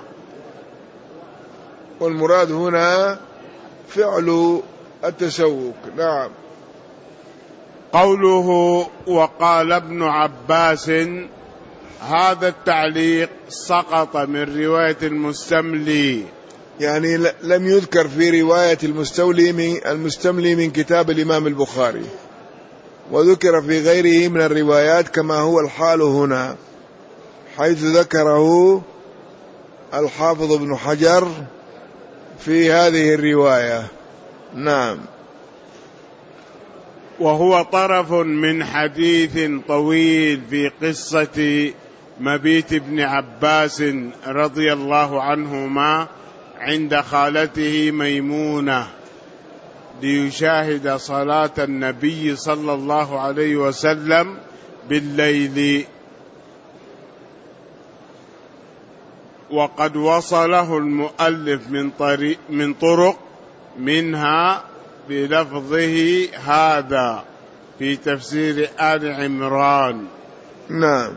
والمراد هنا فعل التسوق. نعم. قوله وقال ابن عباس، هذا التعليق سقط من رواية المستملي، يعني لم يذكر في رواية المستولي من المستملي من كتاب الإمام البخاري، وذكر في غيره من الروايات كما هو الحال هنا، حيث ذكره الحافظ ابن حجر في هذه الرواية. نعم. وهو طرف من حديث طويل في قصة مبيت ابن عباس رضي الله عنهما عند خالته ميمونة ليشاهد صلاة النبي صلى الله عليه وسلم بالليل، وقد وصله المؤلف من طريق من طرق منها بلفظه هذا في تفسير آل عمران. نعم.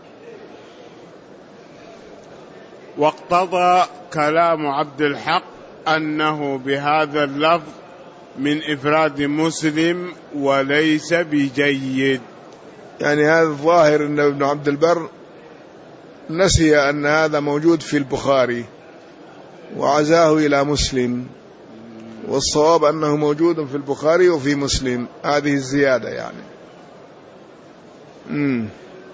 واقتضى كلام عبد الحق أنه بهذا اللفظ من إفراد مسلم وليس بجيد. يعني هذا الظاهر أن ابن عبد البر نسي أن هذا موجود في البخاري وعزاه إلى مسلم، والصواب أنه موجود في البخاري وفي مسلم، هذه الزيادة يعني. مم.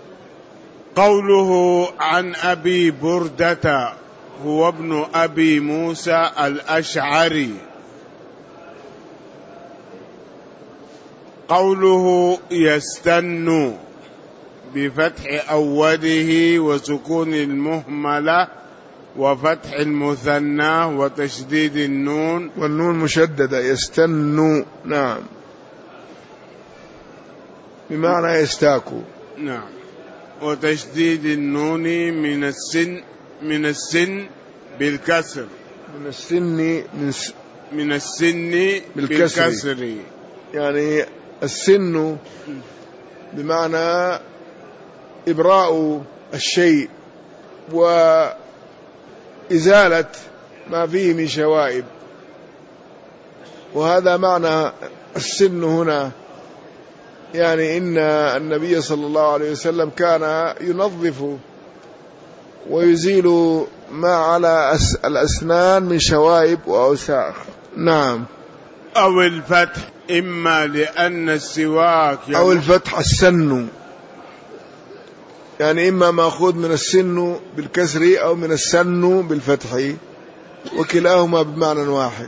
قوله عن أبي بردة هو ابن أبي موسى الأشعري. قوله يستن بفتح أوله وسكون المهملة وفتح المثنى وتشديد النون، والنون مشددة، يستن. نعم. بمعنى يستاكو. نعم. وتشديد النون من السن من السن بالكسر، من السن من, س... من السن بالكسر. بالكسر يعني السن بمعنى إبراء الشيء وإزالة ما فيه من شوائب، وهذا معنى السن هنا. يعني إن النبي صلى الله عليه وسلم كان ينظف ويزيل ما على الأسنان من شوائب وأوساخ. نعم. أو الفتح، إما لأن السواك أو الفتح السن، يعني إما مأخوذ من السن بالكسر أو من السن بالفتح، وكلاهما بمعنى واحد.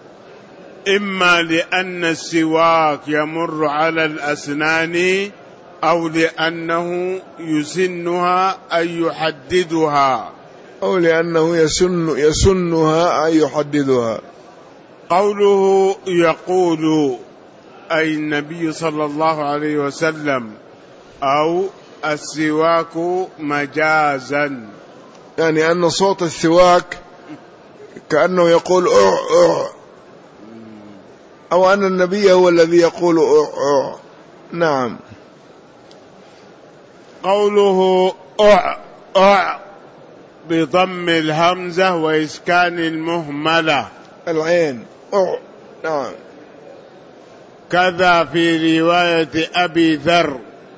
إما لأن السواك يمر على الأسنان أو لأنه يسنها أي يحددها، أو لأنه يسن يسنها أي يحددها. قوله يقول أي النبي صلى الله عليه وسلم، أو السواك مجازا، يعني أن صوت السواك كأنه يقول أع أع، أو أن النبي هو الذي يقول أع أع. نعم. قوله أع أع بضم الهمزة وإسكان المهملة العين أع. نعم. كذا في رواية أبي ذر.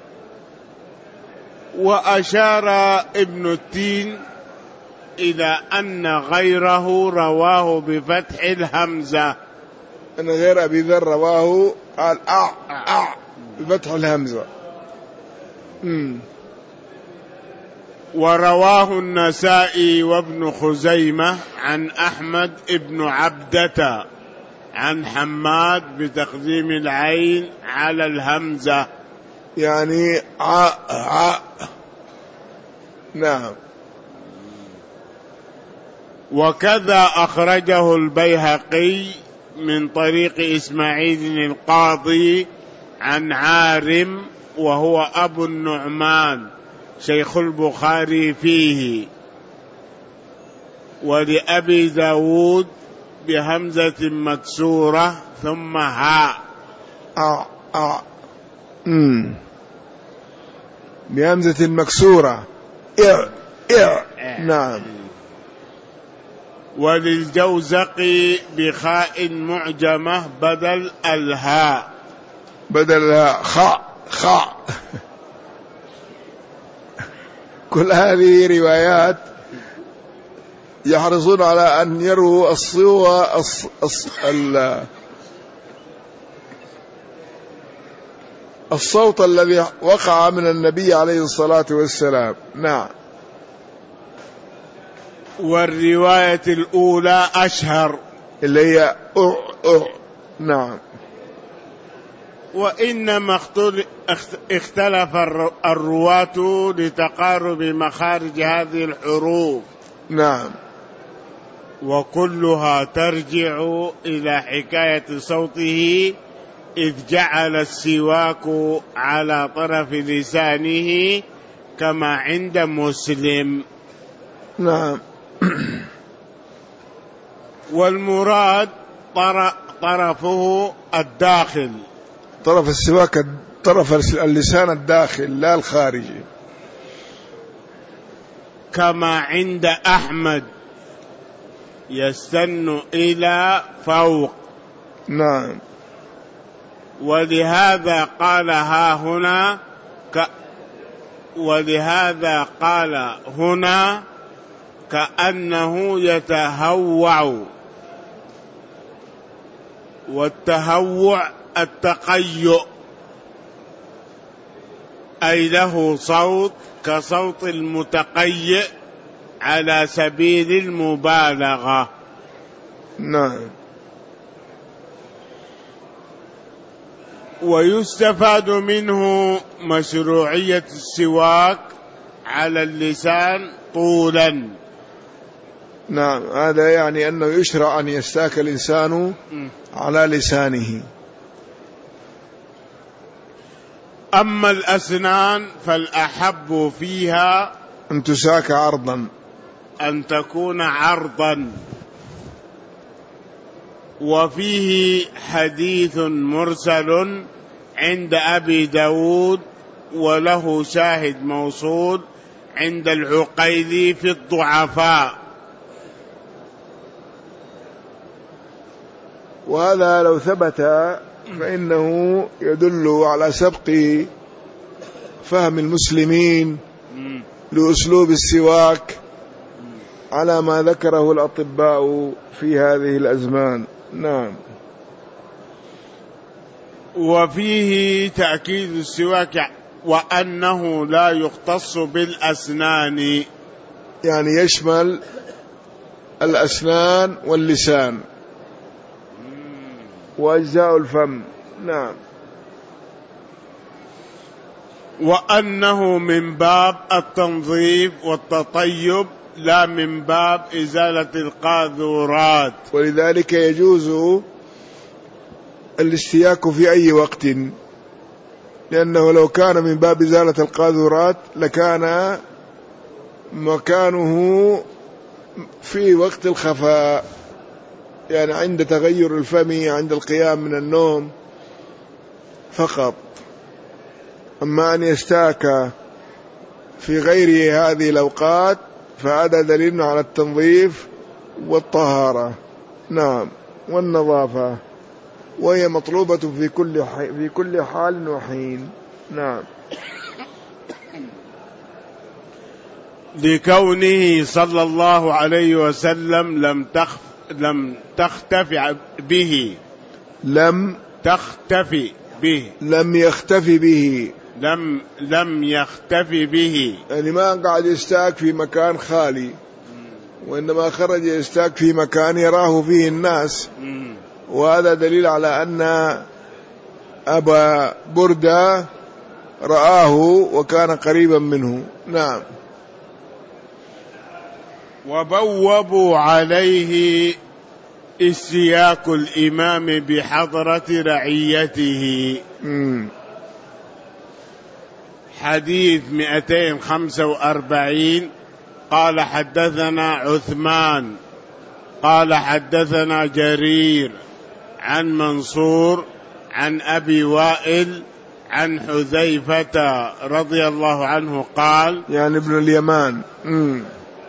وأشار ابن التين إلى أن غيره رواه بفتح الهمزة، أن غير أبي ذر رواه قال أع أع بفتح الهمزة. مم. ورواه النسائي وابن خزيمة عن أحمد ابن عبدة عن حماد بتقديم العين على الهمزة، يعني ع ع. نعم. وكذا أخرجه البيهقي من طريق إسماعيل القاضي عن عارم وهو أبو النعمان شيخ البخاري فيه، ولأبي داود بهمزة مكسورة ثم هاء أ أ مم. بهمزة مكسورة إع إع. نعم. وللجوزقي بخاء معجمة بدل الهاء، بدل الهاء خاء خاء. كل هذه روايات يحرصون على أن يروا الصوى الص... الص... ال... الصوت الذي وقع من النبي عليه الصلاة والسلام. نعم. والرواية الأولى أشهر اللي هي أع أع. نعم. وإنما اختلف الرواة لتقارب مخارج هذه الحروف. نعم. وكلها ترجع إلى حكاية صوته إذ جعل السواك على طرف لسانه كما عند مسلم. نعم. والمراد طرفه الداخل، طرف السواك طرف اللسان الداخل لا الخارجي، كما عند أحمد يستن إلى فوق. نعم. ولهذا قال ها هنا ك ولهذا قال هنا كأنه يتهوع، والتهوع التقيؤ، أي له صوت كصوت المتقيئ على سبيل المبالغة. نعم. ويستفاد منه مشروعية السواك على اللسان طولا. نعم. هذا يعني أنه يشرع أن يستاك الإنسان على لسانه. أما الأسنان فالأحب فيها أن تساك عرضا، أن تكون عرضا. وفيه حديث مرسل عند أبي داود وله شاهد موصول عند العقيلي في الضعفاء. وهذا لو ثبت فإنه يدل على سبق فهم المسلمين لأسلوب السواك على ما ذكره الأطباء في هذه الأزمان. نعم. وفيه تأكيد السواك وأنه لا يختص بالأسنان، يعني يشمل الأسنان واللسان وأجزاء الفم. نعم. وأنه من باب التنظيف والتطيب لا من باب إزالة القاذورات. ولذلك يجوز الاستياك في أي وقت، لأنه لو كان من باب إزالة القاذورات لكان مكانه في وقت الخفاء، يعني عند تغير الفم، عند القيام من النوم فقط. أما أن يستاك في غير هذه الأوقات فهذا دليل على التنظيف والطهارة، نعم، والنظافة، وهي مطلوبة في كل في كل حال وحين، نعم. لكونه صلى الله عليه وسلم لم تخف لم تختفي به لم تختفي به لم يختفي به لم لم يختفي به، يعني ما قاعد يستاك في مكان خالي، وإنما خرج يستاك في مكان يراه فيه الناس، وهذا دليل على أن أبا بردة رآه وكان قريبا منه، نعم. وبوبوا عليه استياك الإمام بحضرة رعيته. مم. حديث مئتين وخمسة وأربعين. قال حدثنا عثمان قال حدثنا جرير عن منصور عن أبي وائل عن حذيفة رضي الله عنه قال، يعني ابن اليمان، مم.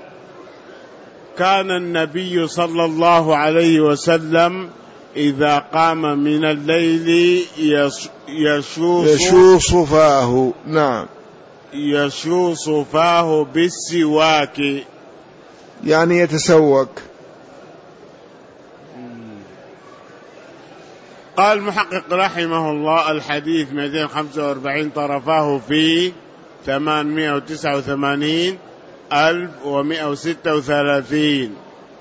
كان النبي صلى الله عليه وسلم إذا قام من الليل يشوص يشوص فاه، نعم، يشوص فاه بالسواك، يعني يتسوك. قال المحقق رحمه الله الحديث مئتين وخمسة وأربعين طرفاه في ثمانمائة وتسعة وثمانين ألف ومئة وستة وثلاثين.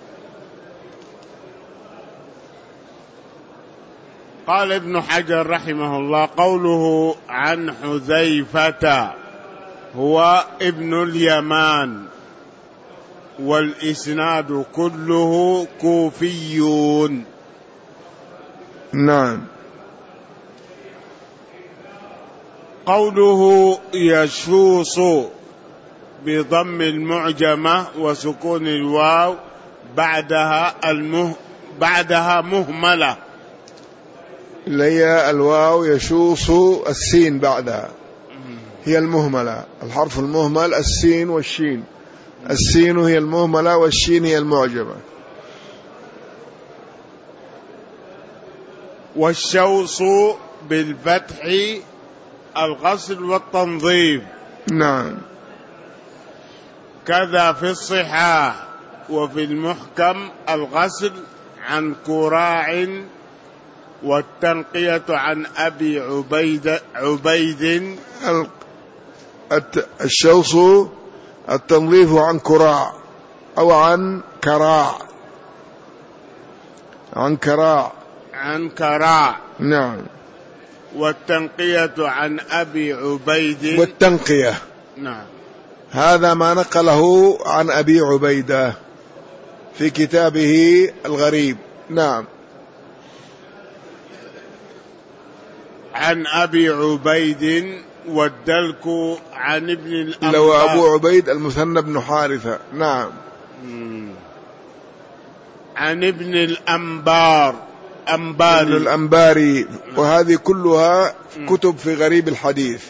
قال ابن حجر رحمه الله قوله عن حذيفة هو ابن اليمان، والإسناد كله كوفيون، نعم. قوله يشوص بضم المعجمة وسكون الواو بعدها المه بعدها مهملة، اللي هي الواو يشوص السين بعدها هي المهملة، الحرف المهمل السين والشين، السين هي المهملة والشين هي المعجمة. والشوص بالفتح الغسل والتنظيف، نعم. كذا في الصحاح وفي المحكم الغسل عن كراع، والتنقية عن أبي عبيد عبيد الشوص التنظيف عن كراع أو عن كراع عن كراع عن كراع، نعم. والتنقية عن أبي عبيد، والتنقية، نعم، هذا ما نقله عن أبي عبيدة في كتابه الغريب، نعم. عن أبي عبيد، والدلك عن ابن الأنبار، لو أبو عبيد المثنى بن حارثة، نعم. عن ابن الأنبار أنباري ابن الأنباري، وهذه كلها كتب في غريب الحديث.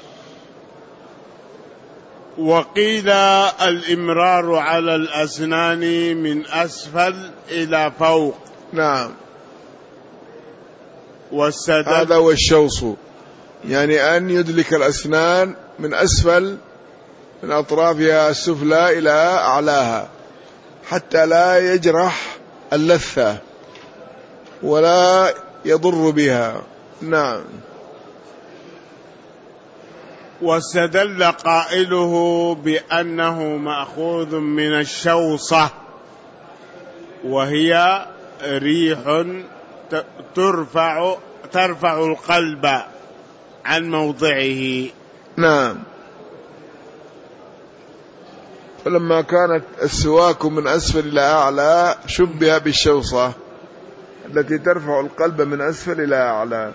وقيل الإمرار على الأسنان من أسفل إلى فوق، نعم. والسدد هذا هو الشوص، يعني أن يدلك الأسنان من أسفل من أطرافها السفلى إلى أعلاها حتى لا يجرح اللثة ولا يضر بها، نعم. واستدل قائله بأنه مأخوذ من الشوصة، وهي ريح ترفع ترفع القلب عن موضعه، نعم. فلما كانت السواك من أسفل إلى أعلى شبه بالشوصة التي ترفع القلب من أسفل إلى أعلى.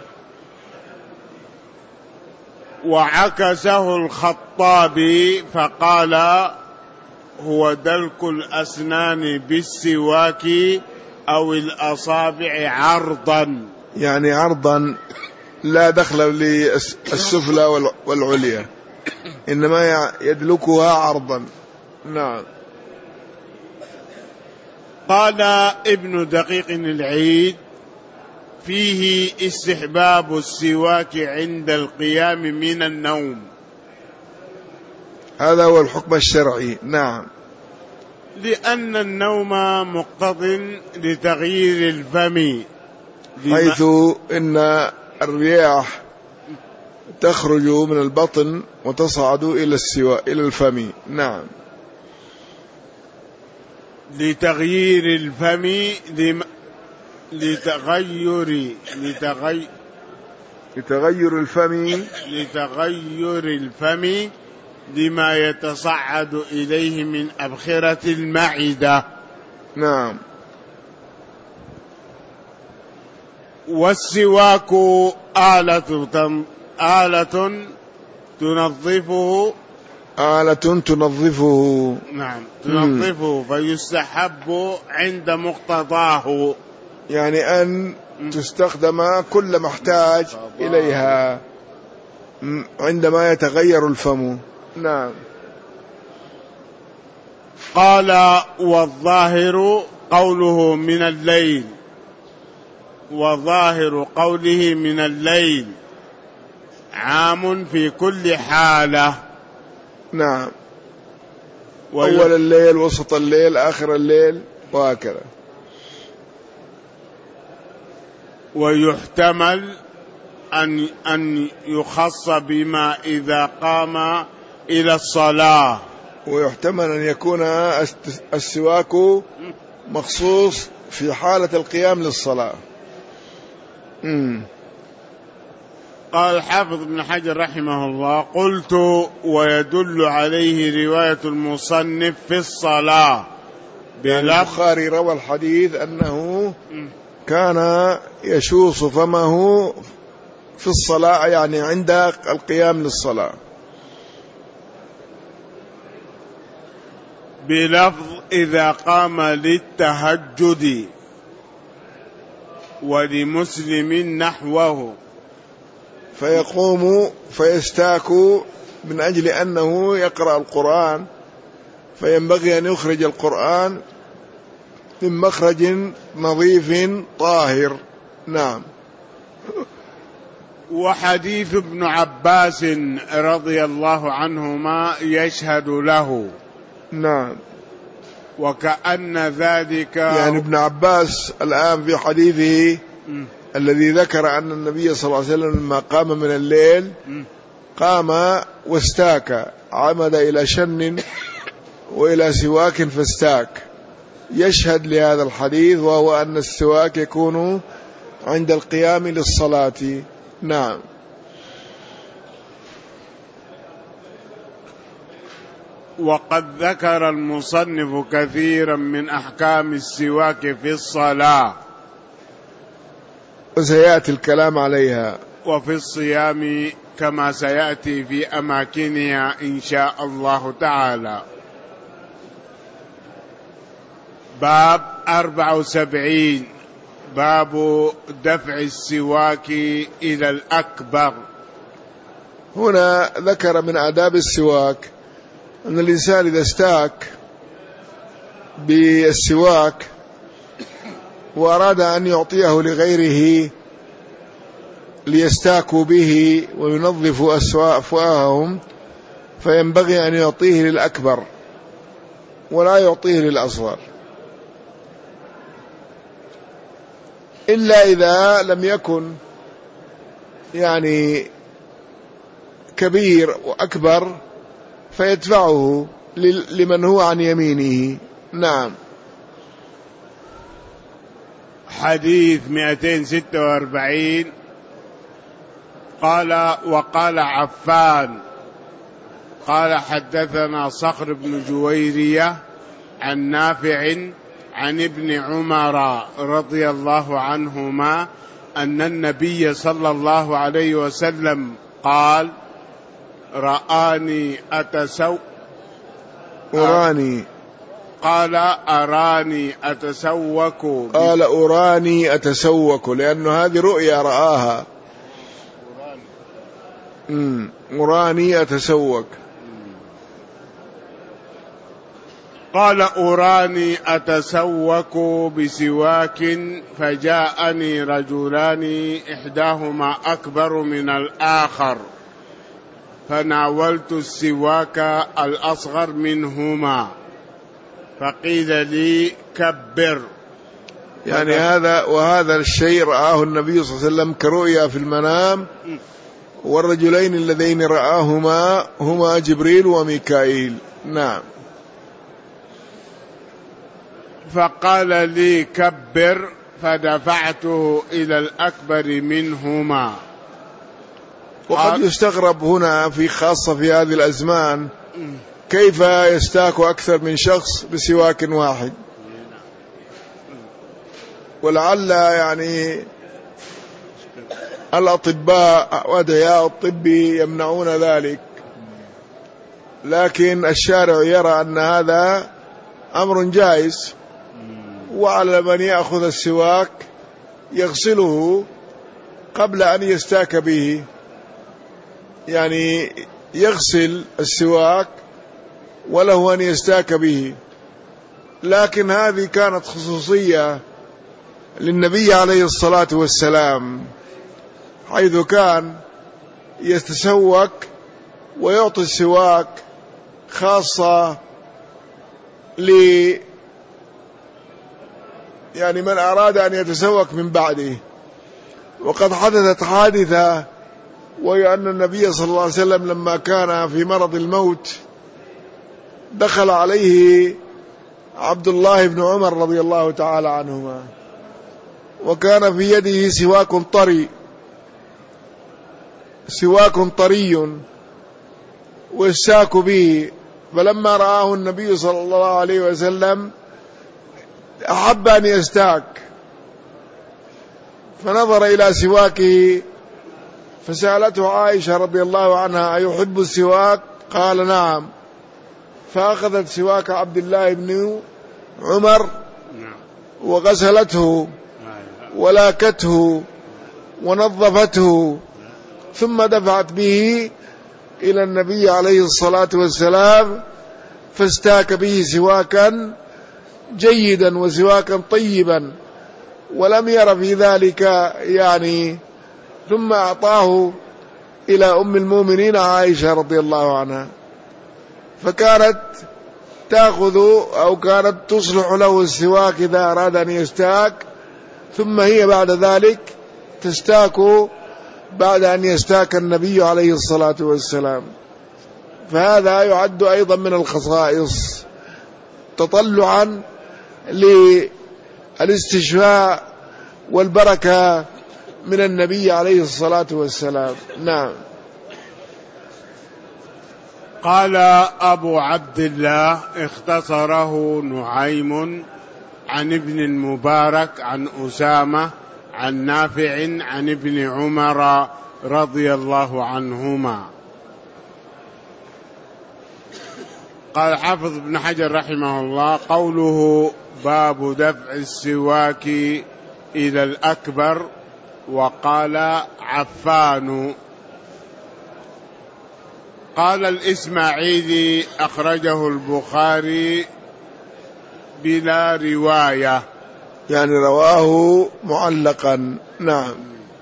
وعكسه الخطابي فقال هو دلك الأسنان بالسواك أو الأصابع عرضا، يعني عرضا لا دخل للسفلى والعليا، إنما يدلكها عرضا. نعم. قال ابن دقيق العيد فيه استحباب السواك عند القيام من النوم. هذا هو الحكم الشرعي. نعم. لأن النوم مقتض لتغيير الفم، حيث إن الرياح تخرج من البطن وتصعد إلى السواء إلى الفم. نعم. لتغيير الفم لم... لتغير لتغي... لتغير الفم لتغير الفم لما يتصعد إليه من أبخرة المعدة. نعم. والسواك آلة تن... آلة تنظفه آلة تنظفه. نعم تنظفه فيستحب عند مقتضاه، يعني أن تستخدم كل ما احتاج إليها عندما يتغير الفم. نعم. قال والظاهر قوله من الليل، وظاهر قوله من الليل عام في كل حالة. نعم. أول الليل، وسط الليل، آخر الليل، وهكذا. ويحتمل أن أن يخص بما إذا قام إلى الصلاة، ويحتمل أن يكون السواك مخصوص في حالة القيام للصلاة. مم. قال حافظ ابن حجر رحمه الله قلت ويدل عليه رواية المصنف في الصلاة. يعني البخاري روى الحديث أنه كان يشوص فمه في الصلاة، يعني عند القيام للصلاة، بلفظ إذا قام للتهجد، ولمسلم نحوه فيقوم فيستاك من أجل أنه يقرأ القرآن، فينبغي أن يخرج القرآن من مخرج نظيف طاهر. نعم. وحديث ابن عباس رضي الله عنهما يشهد له. نعم. وكأن ذلك يعني ابن عباس الآن في حديثه م. الذي ذكر أن النبي صلى الله عليه وسلم لما قام من الليل قام واستاك، عمد إلى شن وإلى سواك فاستاك، يشهد لهذا الحديث، وهو أن السواك يكون عند القيام للصلاة. نعم. وقد ذكر المصنف كثيرا من أحكام السواك في الصلاة، وسيأتي الكلام عليها، وفي الصيام كما سيأتي في أماكنها إن شاء الله تعالى. باب أربع وسبعين، باب دفع السواك إلى الأكبر. هنا ذكر من آداب السواك أن الإنسان إذا استاك بالسواك وأراد أن يعطيه لغيره ليستاكوا به وينظفوا أفواههم، فينبغي أن يعطيه للأكبر ولا يعطيه للأصغر، إلا إذا لم يكن يعني كبير وأكبر فيدفعه لمن هو عن يمينه. نعم. حديث مئتين وستة وأربعين. قال وقال عفان قال حدثنا صخر بن جويرية عن نافع عن ابن عمر رضي الله عنهما أن النبي صلى الله عليه وسلم قال رآني أتسو أراني قال أراني أتسوك قال أراني أتسوك، لأنه هذه رؤيا رآها. أمم أراني أتسوك. قال أراني أتسوك بسواك فجاءني رجلان إحداهما أكبر من الآخر فناولت السواك الأصغر منهما فقيل لي كبر. يعني هذا وهذا الشيء رآه النبي صلى الله عليه وسلم كرؤيا في المنام، والرجلين اللذين رآهما هما جبريل وميكائيل. نعم. فقال لي كبر فدفعته إلى الأكبر منهما. وقد يستغرب هنا في خاصة في هذه الأزمان كيف يستاك أكثر من شخص بسواك واحد، ولعل يعني الأطباء ودياء الطب يمنعون ذلك، لكن الشارع يرى أن هذا أمر جائز، وعلى من يأخذ السواك يغسله قبل أن يستاك به، يعني يغسل السواك وله أن يستاك به. لكن هذه كانت خصوصية للنبي عليه الصلاة والسلام، حيث كان يتسوك ويعطي السواك خاصة ل يعني من أراد أن يتسوك من بعده. وقد حدثت حادثة، وهي أن النبي صلى الله عليه وسلم لما كان في مرض الموت دخل عليه عبد الله بن عمر رضي الله تعالى عنهما، وكان في يده سواك طري سواك طري والساك به، فلما رآه النبي صلى الله عليه وسلم أحب أن يستاك، فنظر إلى سواكه فسألته عائشة رضي الله عنها أيحب السواك؟ قال نعم، فأخذت سواك عبد الله بن عمر وغسلته ولاكته ونظفته، ثم دفعت به إلى النبي عليه الصلاة والسلام فاستاك به سواكا جيدا وسواكا طيبا، ولم ير في ذلك يعني، ثم أعطاه إلى أم المؤمنين عائشة رضي الله عنها، فكانت تأخذ أو كانت تصلح له السواك إذا أراد أن يستاك، ثم هي بعد ذلك تستاك بعد أن يستاك النبي عليه الصلاة والسلام. فهذا يعد أيضا من الخصائص تطلعا للاستشفاء والبركة من النبي عليه الصلاة والسلام. نعم. قال أبو عبد الله اختصره نعيم عن ابن المبارك عن أسامة عن نافع عن ابن عمر رضي الله عنهما. قال حافظ ابن حجر رحمه الله قوله باب دفع السواك إلى الأكبر، وقال عفان. قال الإسماعيلي أخرجه البخاري بلا رواية، يعني رواه معلقا. نعم.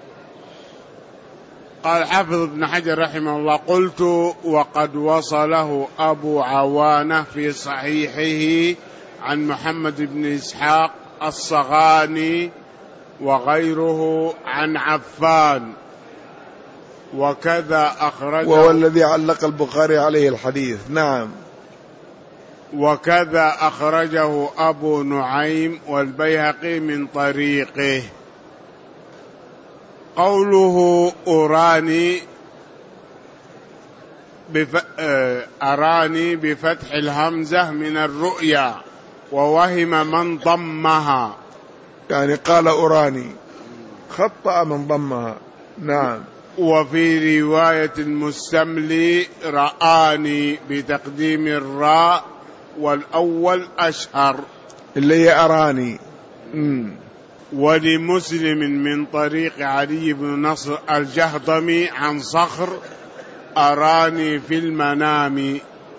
قال حافظ ابن حجر رحمه الله قلت وقد وصله أبو عوانة في صحيحه عن محمد بن إسحاق الصغاني وغيره عن عفان، وكذا أخرجه، وهو الذي علق البخاري عليه الحديث. نعم. وكذا أخرجه أبو نعيم والبيهقي من طريقه. قوله أراني بف... أراني بفتح الهمزة من الرؤيا، ووهم من ضمها، يعني قال أراني، خطأ من ضمها. نعم. وفي رواية المستملي رآني بتقديم الراء، والأول أشهر اللي هي أراني. مم. ولمسلم من طريق علي بن نصر الجهضمي عن صخر أراني في المنام.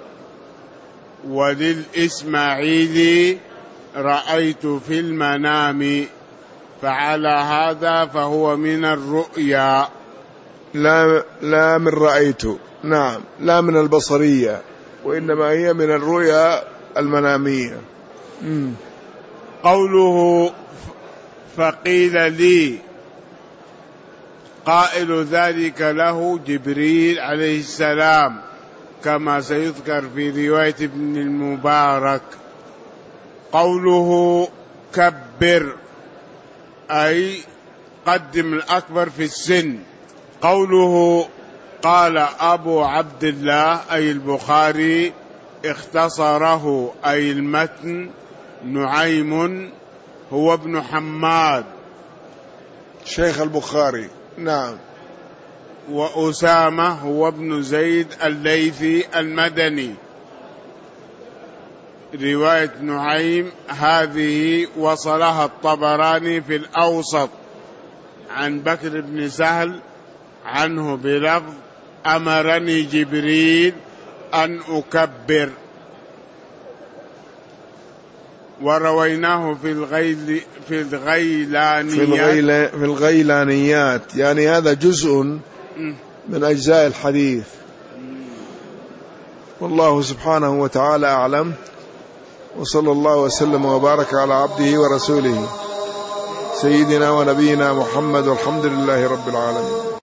وللإسماعيلي رأيت في المنام، فعلى هذا فهو من الرؤيا، لا لا من رأيت. نعم، لا من البصرية، وإنما هي من الرؤيا المنامية. مم. قوله فقيل لي، قائل ذلك له جبريل عليه السلام، كما سيذكر في رواية ابن المبارك. قوله كبر أي قدم الأكبر في السن. قوله قال أبو عبد الله أي البخاري اختصره أي المتن نعيم هو ابن حماد شيخ البخاري. نعم. وأسامة هو ابن زيد الليثي المدني. رواية نعيم هذه وصلها الطبراني في الأوسط عن بكر بن سهل عنه بلفظ أمرني جبريل أن أكبر. ورويناه في الغيل في الغيلانيات في, الغيل في الغيلانيات، يعني هذا جزء من أجزاء الحديث. والله سبحانه وتعالى أعلم، وصلى الله وسلم وبارك على عبده ورسوله سيدنا ونبينا محمد، والحمد لله رب العالمين.